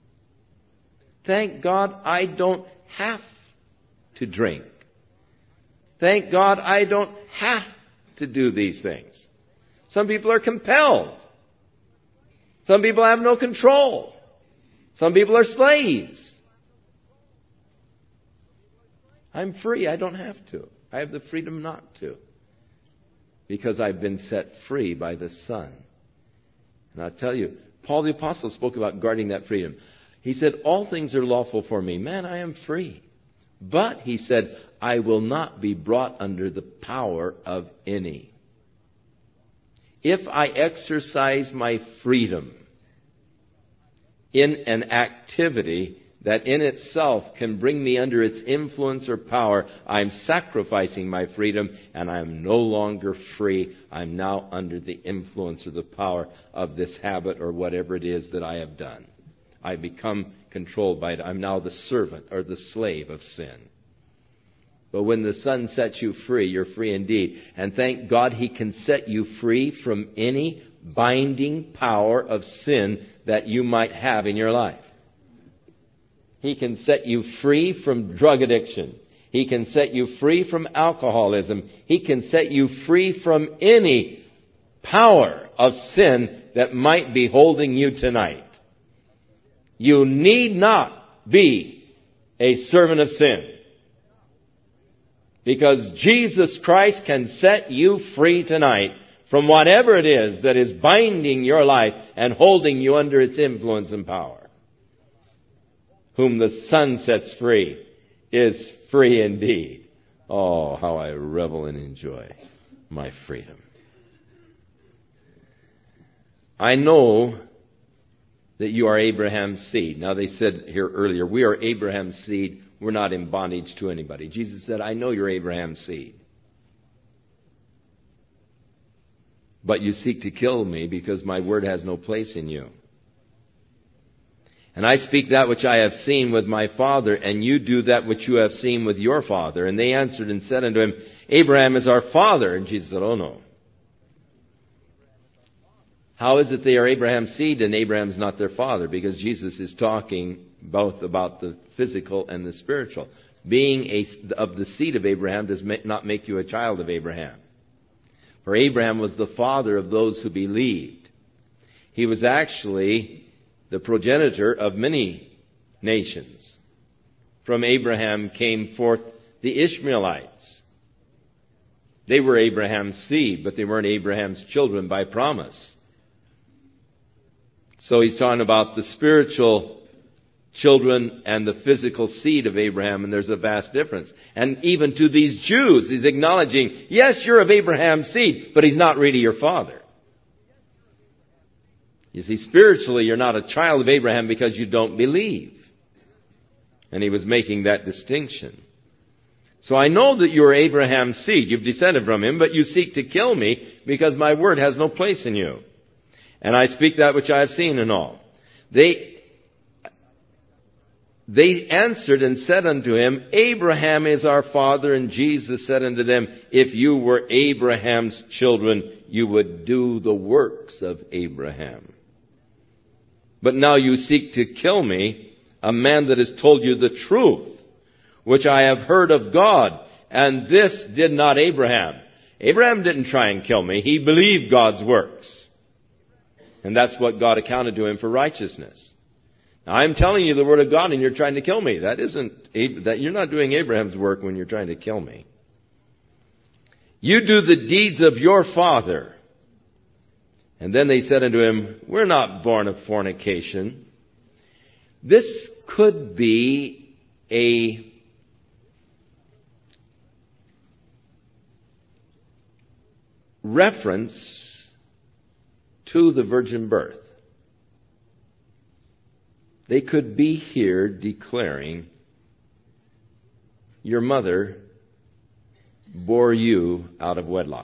Thank God I don't have to drink. Thank God I don't have to do these things. Some people are compelled. Some people have no control. Some people are slaves. I'm free. I don't have to. I have the freedom not to. Because I've been set free by the Son. And I'll tell you, Paul the Apostle spoke about guarding that freedom. He said, all things are lawful for me. Man, I am free. But, he said, I will not be brought under the power of any. If I exercise my freedom in an activity that in itself can bring me under its influence or power, I'm sacrificing my freedom and I'm no longer free. I'm now under the influence or the power of this habit or whatever it is that I have done. I become controlled by it. I'm now the servant or the slave of sin. But when the Son sets you free, you're free indeed. And thank God He can set you free from any binding power of sin that you might have in your life. He can set you free from drug addiction. He can set you free from alcoholism. He can set you free from any power of sin that might be holding you tonight. You need not be a servant of sin. Because Jesus Christ can set you free tonight from whatever it is that is binding your life and holding you under its influence and power. Whom the Son sets free is free indeed. Oh, how I revel and enjoy my freedom. I know that you are Abraham's seed. Now they said here earlier, we are Abraham's seed. We're not in bondage to anybody. Jesus said, I know you're Abraham's seed. But you seek to kill me because my word has no place in you. And I speak that which I have seen with my father, and you do that which you have seen with your father. And they answered and said unto him, Abraham is our father. And Jesus said, oh no. How is it they are Abraham's seed and Abraham's not their father? Because Jesus is talking both about the physical and the spiritual. Being a, of the seed of Abraham does not make you a child of Abraham. For Abraham was the father of those who believed. He was actually the progenitor of many nations. from Abraham came forth the Ishmaelites. They were Abraham's seed, but they weren't Abraham's children by promise. So he's talking about the spiritual children and the physical seed of Abraham, and there's a vast difference. And even to these Jews, he's acknowledging, yes, you're of Abraham's seed, but he's not really your father. You see, spiritually, you're not a child of Abraham because you don't believe. And he was making that distinction. So I know that you are Abraham's seed. You've descended from him, but you seek to kill me because my word has no place in you. And I speak that which I have seen and all. They They answered and said unto him, Abraham is our father. And Jesus said unto them, if you were Abraham's children, you would do the works of Abraham. But now you seek to kill me, a man that has told you the truth, which I have heard of God. And this did not Abraham. Abraham didn't try and kill me. He believed God's works. And that's what God accounted to him for righteousness. Now, I'm telling you the word of God and you're trying to kill me. That isn't, that you're not doing Abraham's work when you're trying to kill me. You do the deeds of your father. And then they said unto him, we're not born of fornication. This could be a reference to the virgin birth. They could be here declaring, your mother bore you out of wedlock.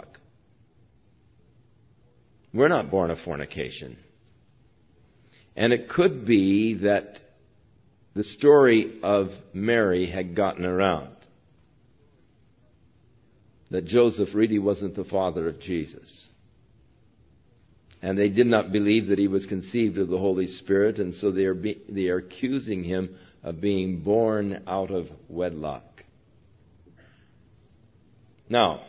We're not born of fornication. And it could be that the story of Mary had gotten around. That Joseph really wasn't the father of Jesus. And they did not believe that he was conceived of the Holy Spirit, and so they are, be, they are accusing him of being born out of wedlock. Now,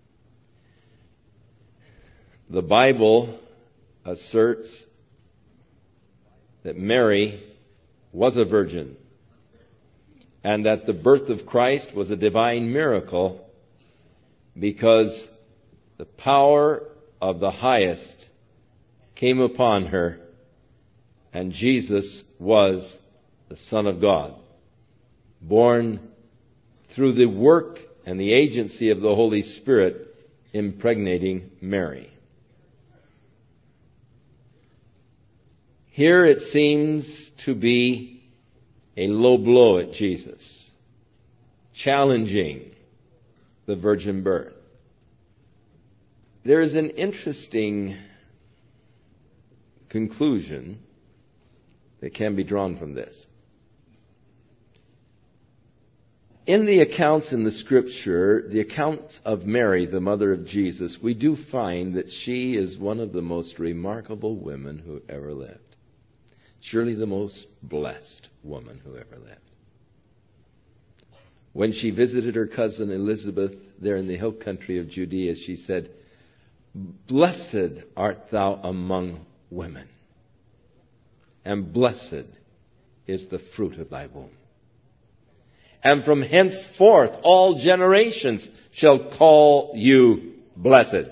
the Bible asserts that Mary was a virgin, and that the birth of Christ was a divine miracle because the power of the highest came upon her, and Jesus was the Son of God, born through the work and the agency of the Holy Spirit impregnating Mary. Here it seems to be a low blow at Jesus, challenging the virgin birth. There is an interesting conclusion that can be drawn from this. In the accounts in the Scripture, the accounts of Mary, the mother of Jesus, we do find that she is one of the most remarkable women who ever lived. Surely the most blessed woman who ever lived. When she visited her cousin Elizabeth there in the hill country of Judea, she said, blessed art thou among women, and blessed is the fruit of thy womb. And from henceforth all generations shall call you blessed.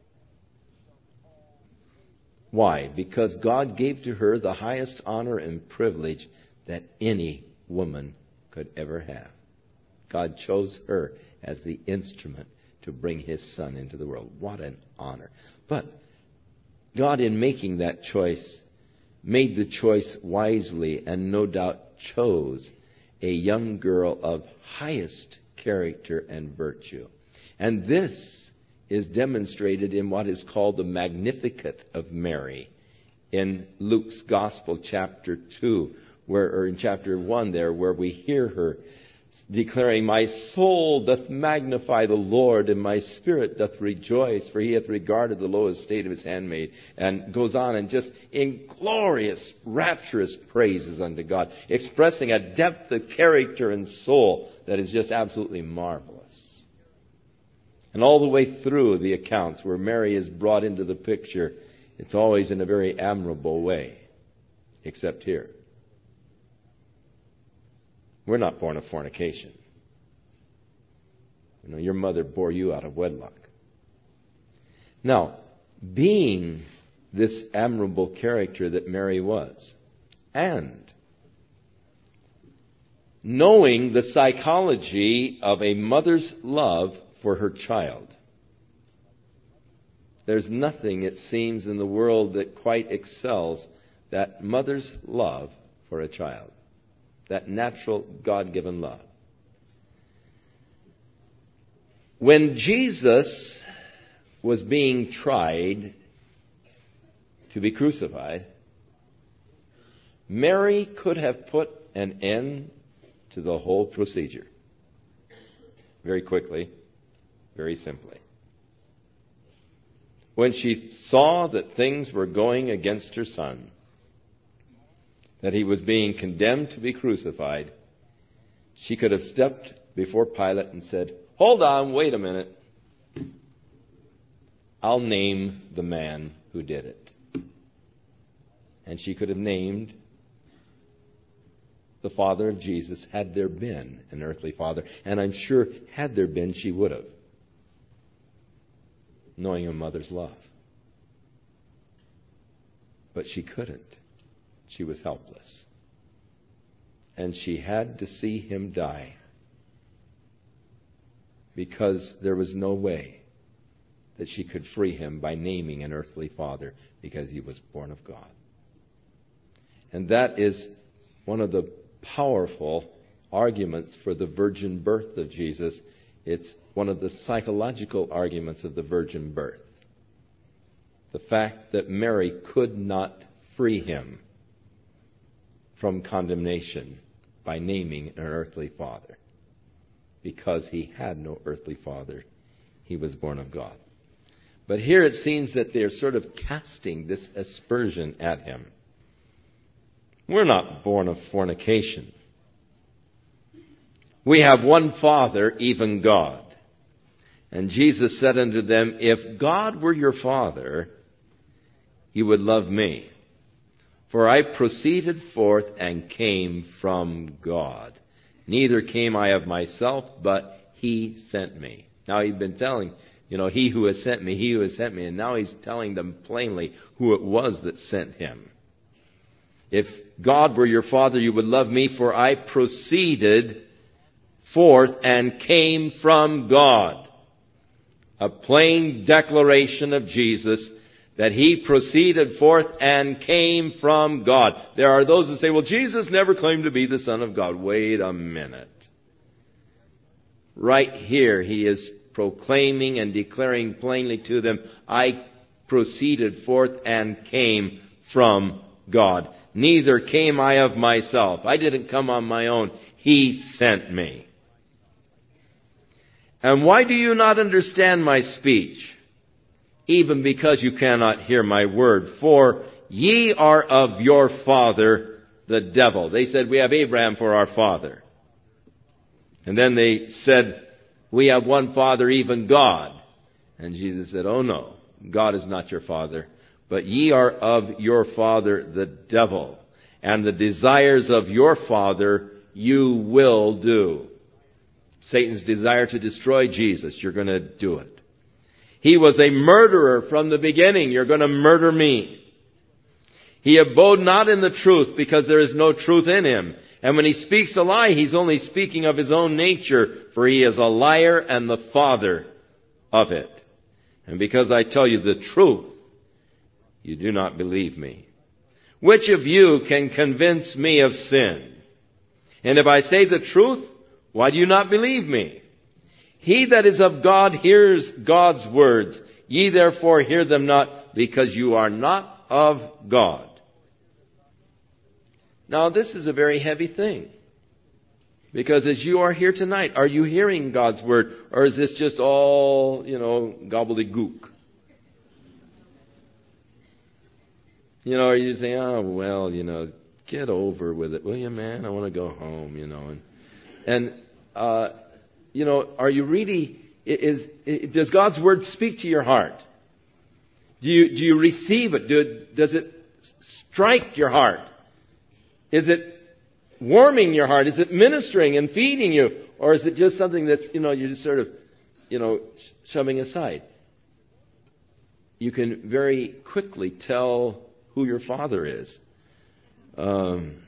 Why? Because God gave to her the highest honor and privilege that any woman could ever have. God chose her as the instrument to bring His Son into the world. What an honor. But God, in making that choice, made the choice wisely and no doubt chose a young girl of highest character and virtue. And this is demonstrated in what is called the Magnificat of Mary in Luke's Gospel, chapter two, where, or in chapter one there, where we hear her declaring, my soul doth magnify the Lord, and my spirit doth rejoice, for He hath regarded the low estate of His handmaid. And goes on and just in glorious, rapturous praises unto God, expressing a depth of character and soul that is just absolutely marvelous. And all the way through the accounts where Mary is brought into the picture, it's always in a very admirable way, except here. We're not born of fornication. You know, your mother bore you out of wedlock. Now, being this admirable character that Mary was, and knowing the psychology of a mother's love for her child, there's nothing, it seems, in the world that quite excels that mother's love for a child. That natural, God-given love. When Jesus was being tried to be crucified, Mary could have put an end to the whole procedure. Very quickly, very simply. When she saw that things were going against her son, that he was being condemned to be crucified, she could have stepped before Pilate and said, "Hold on, wait a minute. I'll name the man who did it." And she could have named the father of Jesus, had there been an earthly father. And I'm sure, had there been, she would have, knowing a mother's love. But she couldn't. She was helpless. And she had to see him die, because there was no way that she could free him by naming an earthly father, because he was born of God. And that is one of the powerful arguments for the virgin birth of Jesus. It's one of the psychological arguments of the virgin birth. The fact that Mary could not free him from condemnation by naming an earthly father, because he had no earthly father. He was born of God. But here it seems that they're sort of casting this aspersion at him. We're not born of fornication. We have one Father, even God. And Jesus said unto them, "If God were your Father, you would love me. For I proceeded forth and came from God. Neither came I of myself, but he sent me." Now he'd been telling, you know, he who has sent me, he who has sent me. And now he's telling them plainly who it was that sent him. If God were your Father, you would love me, for I proceeded forth and came from God. A plain declaration of Jesus that he proceeded forth and came from God. There are those who say, well, Jesus never claimed to be the Son of God. Wait a minute. Right here, he is proclaiming and declaring plainly to them, I proceeded forth and came from God. Neither came I of myself. I didn't come on my own. He sent me. And why do you not understand my speech? Even because you cannot hear my word. For ye are of your father, the devil. They said, we have Abraham for our father. And then they said, we have one Father, even God. And Jesus said, oh no, God is not your father. But ye are of your father, the devil. And the desires of your father you will do. Satan's desire to destroy Jesus, you're going to do it. He was a murderer from the beginning. You're going to murder me. He abode not in the truth, because there is no truth in him. And when he speaks a lie, he's only speaking of his own nature, for he is a liar and the father of it. And because I tell you the truth, you do not believe me. Which of you can convince me of sin? And if I say the truth, why do you not believe me? He that is of God hears God's words. Ye therefore hear them not, because you are not of God. Now this is a very heavy thing. Because as you are here tonight, are you hearing God's word? Or is this just all, you know, gobbledygook? You know, are you saying, oh, well, you know, get over with it, will you, man? I want to go home, you know. And, and uh, you know, are you really, is, is, does God's word speak to your heart? Do you, do you receive it? Do, does it strike your heart? Is it warming your heart? Is it ministering and feeding you? Or is it just something that's, you know, you're just sort of, you know, shoving aside? You can very quickly tell who your Father is. Um,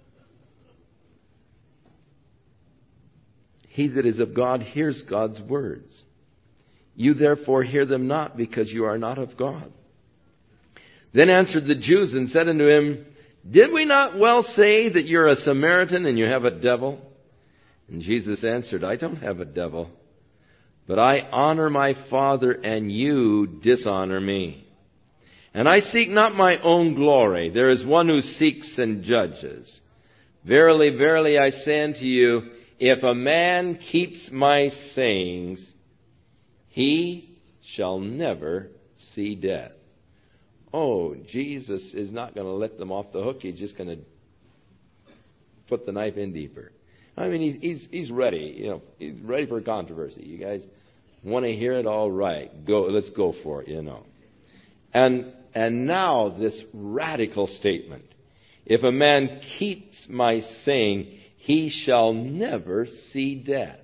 he that is of God hears God's words. You therefore hear them not, because you are not of God. Then answered the Jews and said unto him, Did we not well say that you're a Samaritan and you have a devil? And Jesus answered, I don't have a devil, but I honor my Father, and you dishonor me. And I seek not my own glory. There is one who seeks and judges. Verily, verily, I say unto you, if a man keeps my sayings, he shall never see death. Oh, Jesus is not going to let them off the hook. He's just going to put the knife in deeper. I mean, he's, he's, he's ready. You know, he's ready for controversy. You guys want to hear it? All right. Go, let's go for it, you know. And, and now this radical statement. If a man keeps my saying, he shall never see death.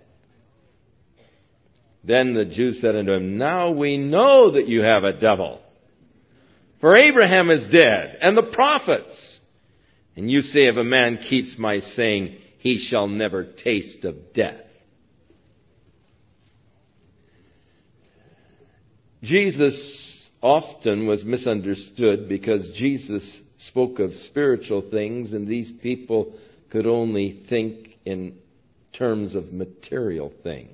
Then the Jews said unto him, Now we know that you have a devil. For Abraham is dead, and the prophets. And you say, if a man keeps my saying, he shall never taste of death. Jesus often was misunderstood because Jesus spoke of spiritual things, and these people could only think in terms of material things.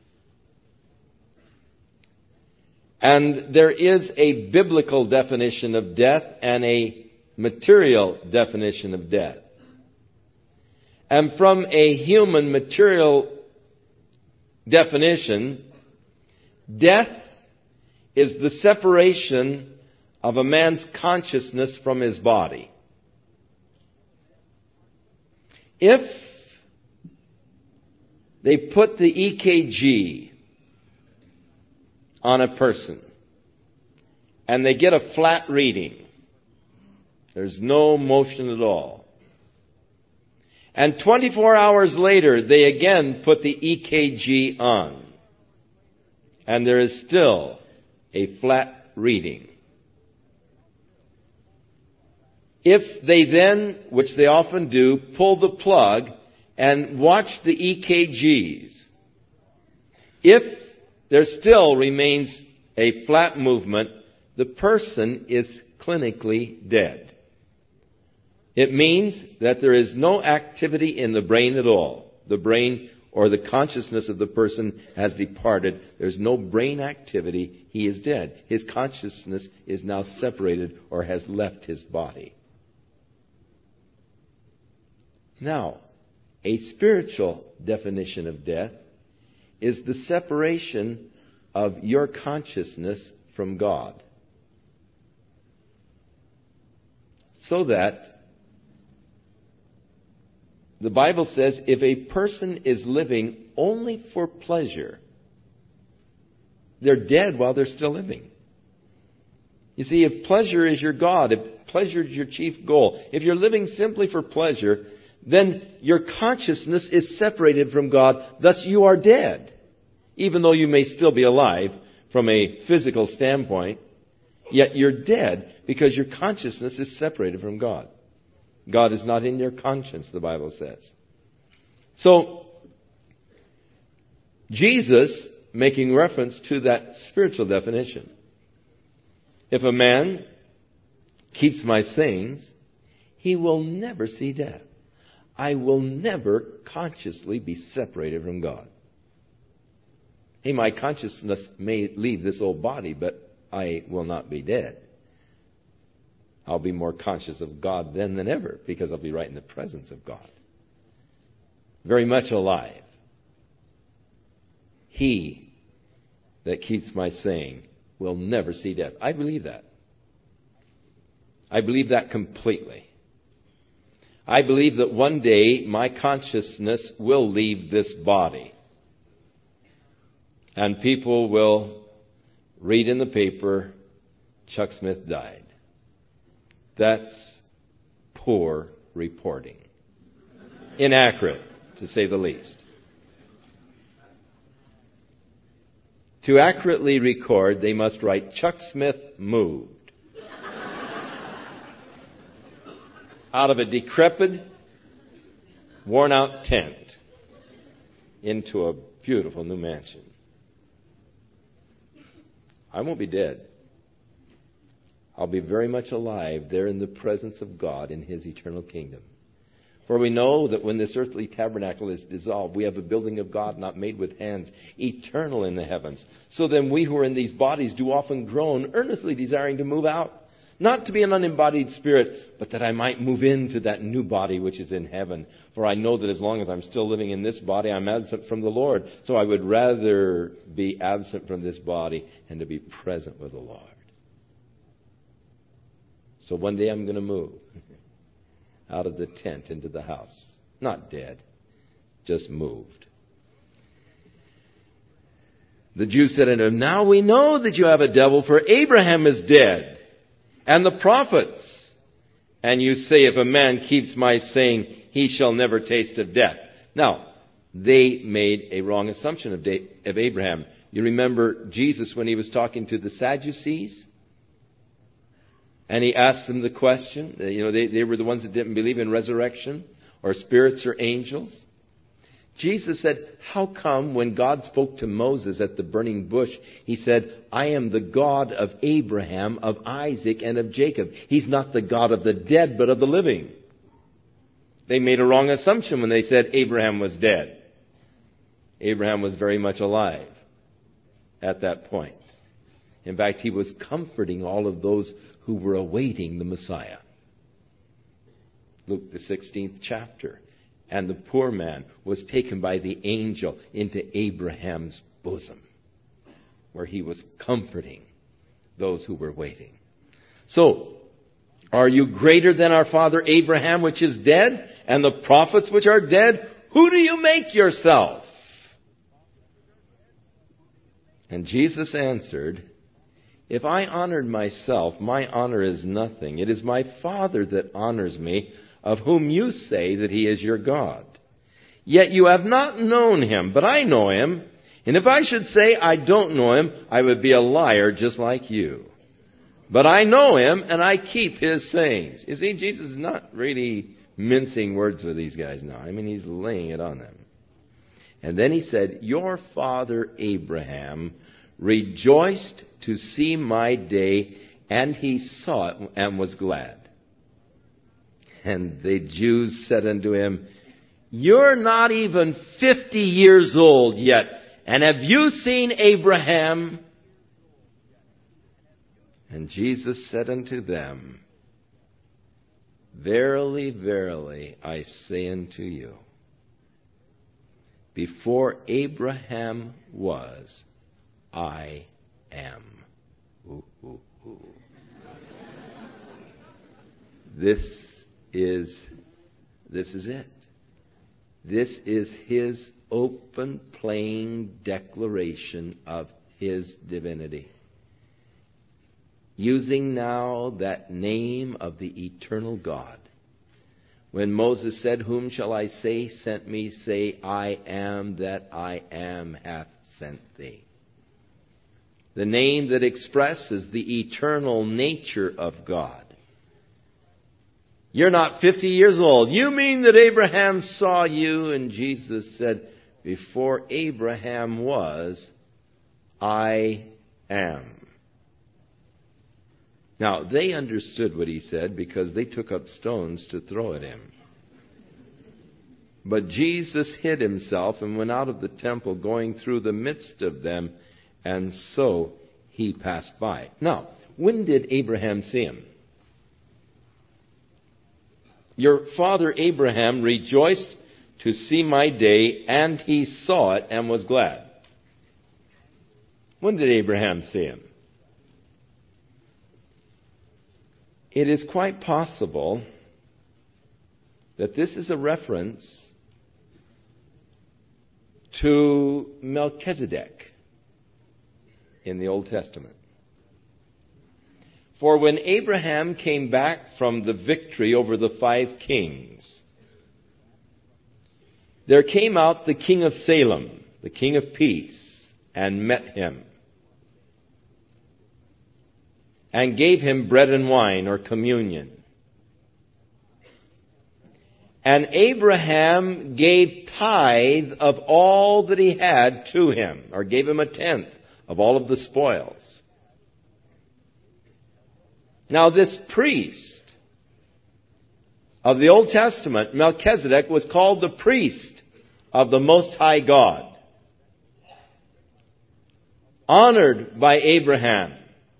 And there is a biblical definition of death and a material definition of death. And from a human material definition, death is the separation of a man's consciousness from his body. If they put the E K G on a person and they get a flat reading, there's no motion at all, and twenty-four hours later they again put the E K G on, and there is still a flat reading. If they then, which they often do, pull the plug and watch the E K Gs, if there still remains a flat movement, the person is clinically dead. It means that there is no activity in the brain at all. The brain or the consciousness of the person has departed. There's no brain activity. He is dead. His consciousness is now separated or has left his body. Now, a spiritual definition of death is the separation of your consciousness from God. So that the Bible says if a person is living only for pleasure, they're dead while they're still living. You see, if pleasure is your God, if pleasure is your chief goal, if you're living simply for pleasure, then your consciousness is separated from God. Thus you are dead. Even though you may still be alive from a physical standpoint, yet you're dead because your consciousness is separated from God. God is not in your conscience, the Bible says. So, Jesus, making reference to that spiritual definition, if a man keeps my sayings, he will never see death. I will never consciously be separated from God. Hey, my consciousness may leave this old body, but I will not be dead. I'll be more conscious of God then than ever, because I'll be right in the presence of God. Very much alive. He that keeps my saying will never see death. I believe that. I believe that completely. I believe that one day my consciousness will leave this body. And people will read in the paper, Chuck Smith died. That's poor reporting. inaccurate, to say the least. To accurately record, they must write, Chuck Smith moved out of a decrepit, worn-out tent into a beautiful new mansion. I won't be dead. I'll be very much alive there in the presence of God in His eternal kingdom. For we know that when this earthly tabernacle is dissolved, we have a building of God not made with hands, eternal in the heavens. So then we who are in these bodies do often groan, earnestly desiring to move out. Not to be an unembodied spirit, but that I might move into that new body which is in heaven. For I know that as long as I'm still living in this body, I'm absent from the Lord. So I would rather be absent from this body and to be present with the Lord. So one day I'm going to move out of the tent into the house. Not dead, just moved. The Jews said unto him, Now we know that you have a devil, for Abraham is dead, and the prophets. And you say, if a man keeps my saying, he shall never taste of death. Now, they made a wrong assumption of, da- of Abraham. You remember Jesus when he was talking to the Sadducees? And he asked them the question. You know, they, they were the ones that didn't believe in resurrection or spirits or angels. Jesus said, how come when God spoke to Moses at the burning bush, he said, I am the God of Abraham, of Isaac, and of Jacob. He's not the God of the dead, but of the living. They made a wrong assumption when they said Abraham was dead. Abraham was very much alive at that point. In fact, he was comforting all of those who were awaiting the Messiah. Luke, the sixteenth chapter. And the poor man was taken by the angel into Abraham's bosom, where he was comforting those who were waiting. So, are you greater than our father Abraham, which is dead, and the prophets which are dead? Who do you make yourself? And Jesus answered, If I honored myself, my honor is nothing. It is my Father that honors me, of whom you say that He is your God. Yet you have not known Him, but I know Him. And if I should say I don't know Him, I would be a liar just like you. But I know Him, and I keep His sayings. You see, Jesus is not really mincing words with these guys now. I mean, He's laying it on them. And then He said, Your father Abraham rejoiced to see my day, and he saw it and was glad. And the Jews said unto him, You're not even fifty years old yet, and have you seen Abraham? And Jesus said unto them, Verily, verily, I say unto you, before Abraham was, I am. Ooh, ooh, ooh. This is, this is it. This is His open, plain declaration of His divinity. Using now that name of the eternal God. When Moses said, Whom shall I say sent me? Say, I am that I am hath sent thee. The name that expresses the eternal nature of God. You're not fifty years old. You mean that Abraham saw you? And Jesus said, Before Abraham was, I am. Now, they understood what He said because they took up stones to throw at Him. But Jesus hid Himself and went out of the temple, going through the midst of them, and so He passed by. Now, when did Abraham see Him? Your father Abraham rejoiced to see my day, and he saw it and was glad. When did Abraham see Him? It is quite possible that this is a reference to Melchizedek in the Old Testament. For when Abraham came back from the victory over the five kings, there came out the king of Salem, the king of peace, and met him, and gave him bread and wine, or communion. And Abraham gave tithe of all that he had to him, or gave him a tenth of all of the spoils. Now this priest of the Old Testament, Melchizedek, was called the priest of the Most High God, honored by Abraham,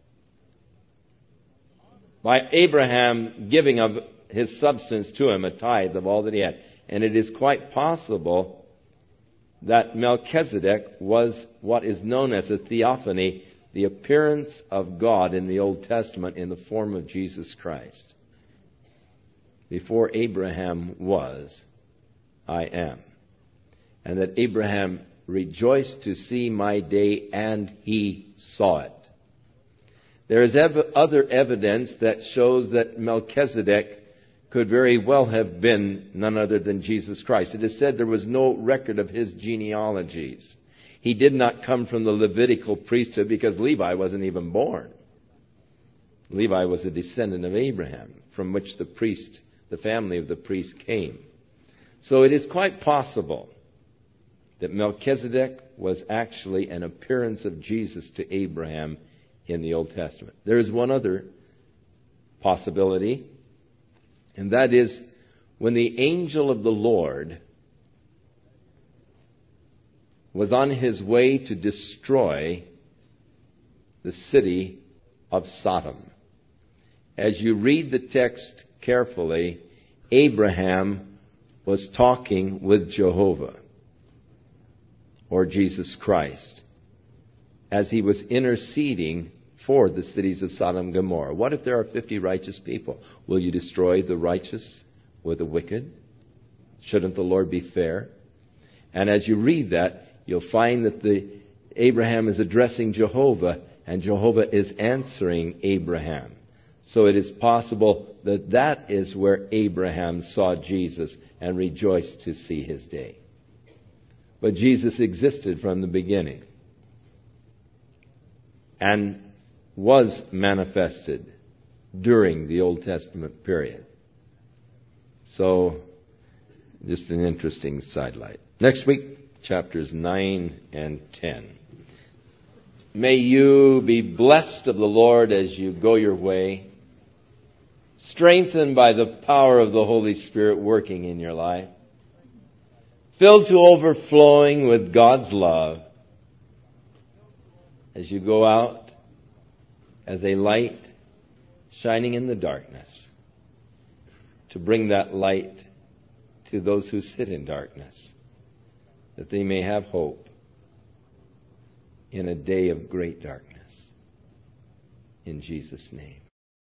by Abraham giving of his substance to him, a tithe of all that he had. And it is quite possible that Melchizedek was what is known as a theophany, the appearance of God in the Old Testament in the form of Jesus Christ. Before Abraham was, I am. And that Abraham rejoiced to see my day, and he saw it. There is ev- other evidence that shows that Melchizedek could very well have been none other than Jesus Christ. It is said there was no record of his genealogies. He did not come from the Levitical priesthood because Levi wasn't even born. Levi was a descendant of Abraham, from which the priest, the family of the priest, came. So it is quite possible that Melchizedek was actually an appearance of Jesus to Abraham in the Old Testament. There is one other possibility, and that is when the angel of the Lord was on his way to destroy the city of Sodom. As you read the text carefully, Abraham was talking with Jehovah, or Jesus Christ, as he was interceding for the cities of Sodom and Gomorrah. What if there are fifty righteous people? Will you destroy the righteous with the wicked? Shouldn't the Lord be fair? And as you read that, you'll find that the Abraham is addressing Jehovah, and Jehovah is answering Abraham. So it is possible that that is where Abraham saw Jesus and rejoiced to see his day. But Jesus existed from the beginning and was manifested during the Old Testament period. So, just an interesting sidelight. Next week, chapters nine and ten. May you be blessed of the Lord as you go your way, strengthened by the power of the Holy Spirit working in your life, filled to overflowing with God's love as you go out as a light shining in the darkness, to bring that light to those who sit in darkness, that they may have hope in a day of great darkness. In Jesus' name.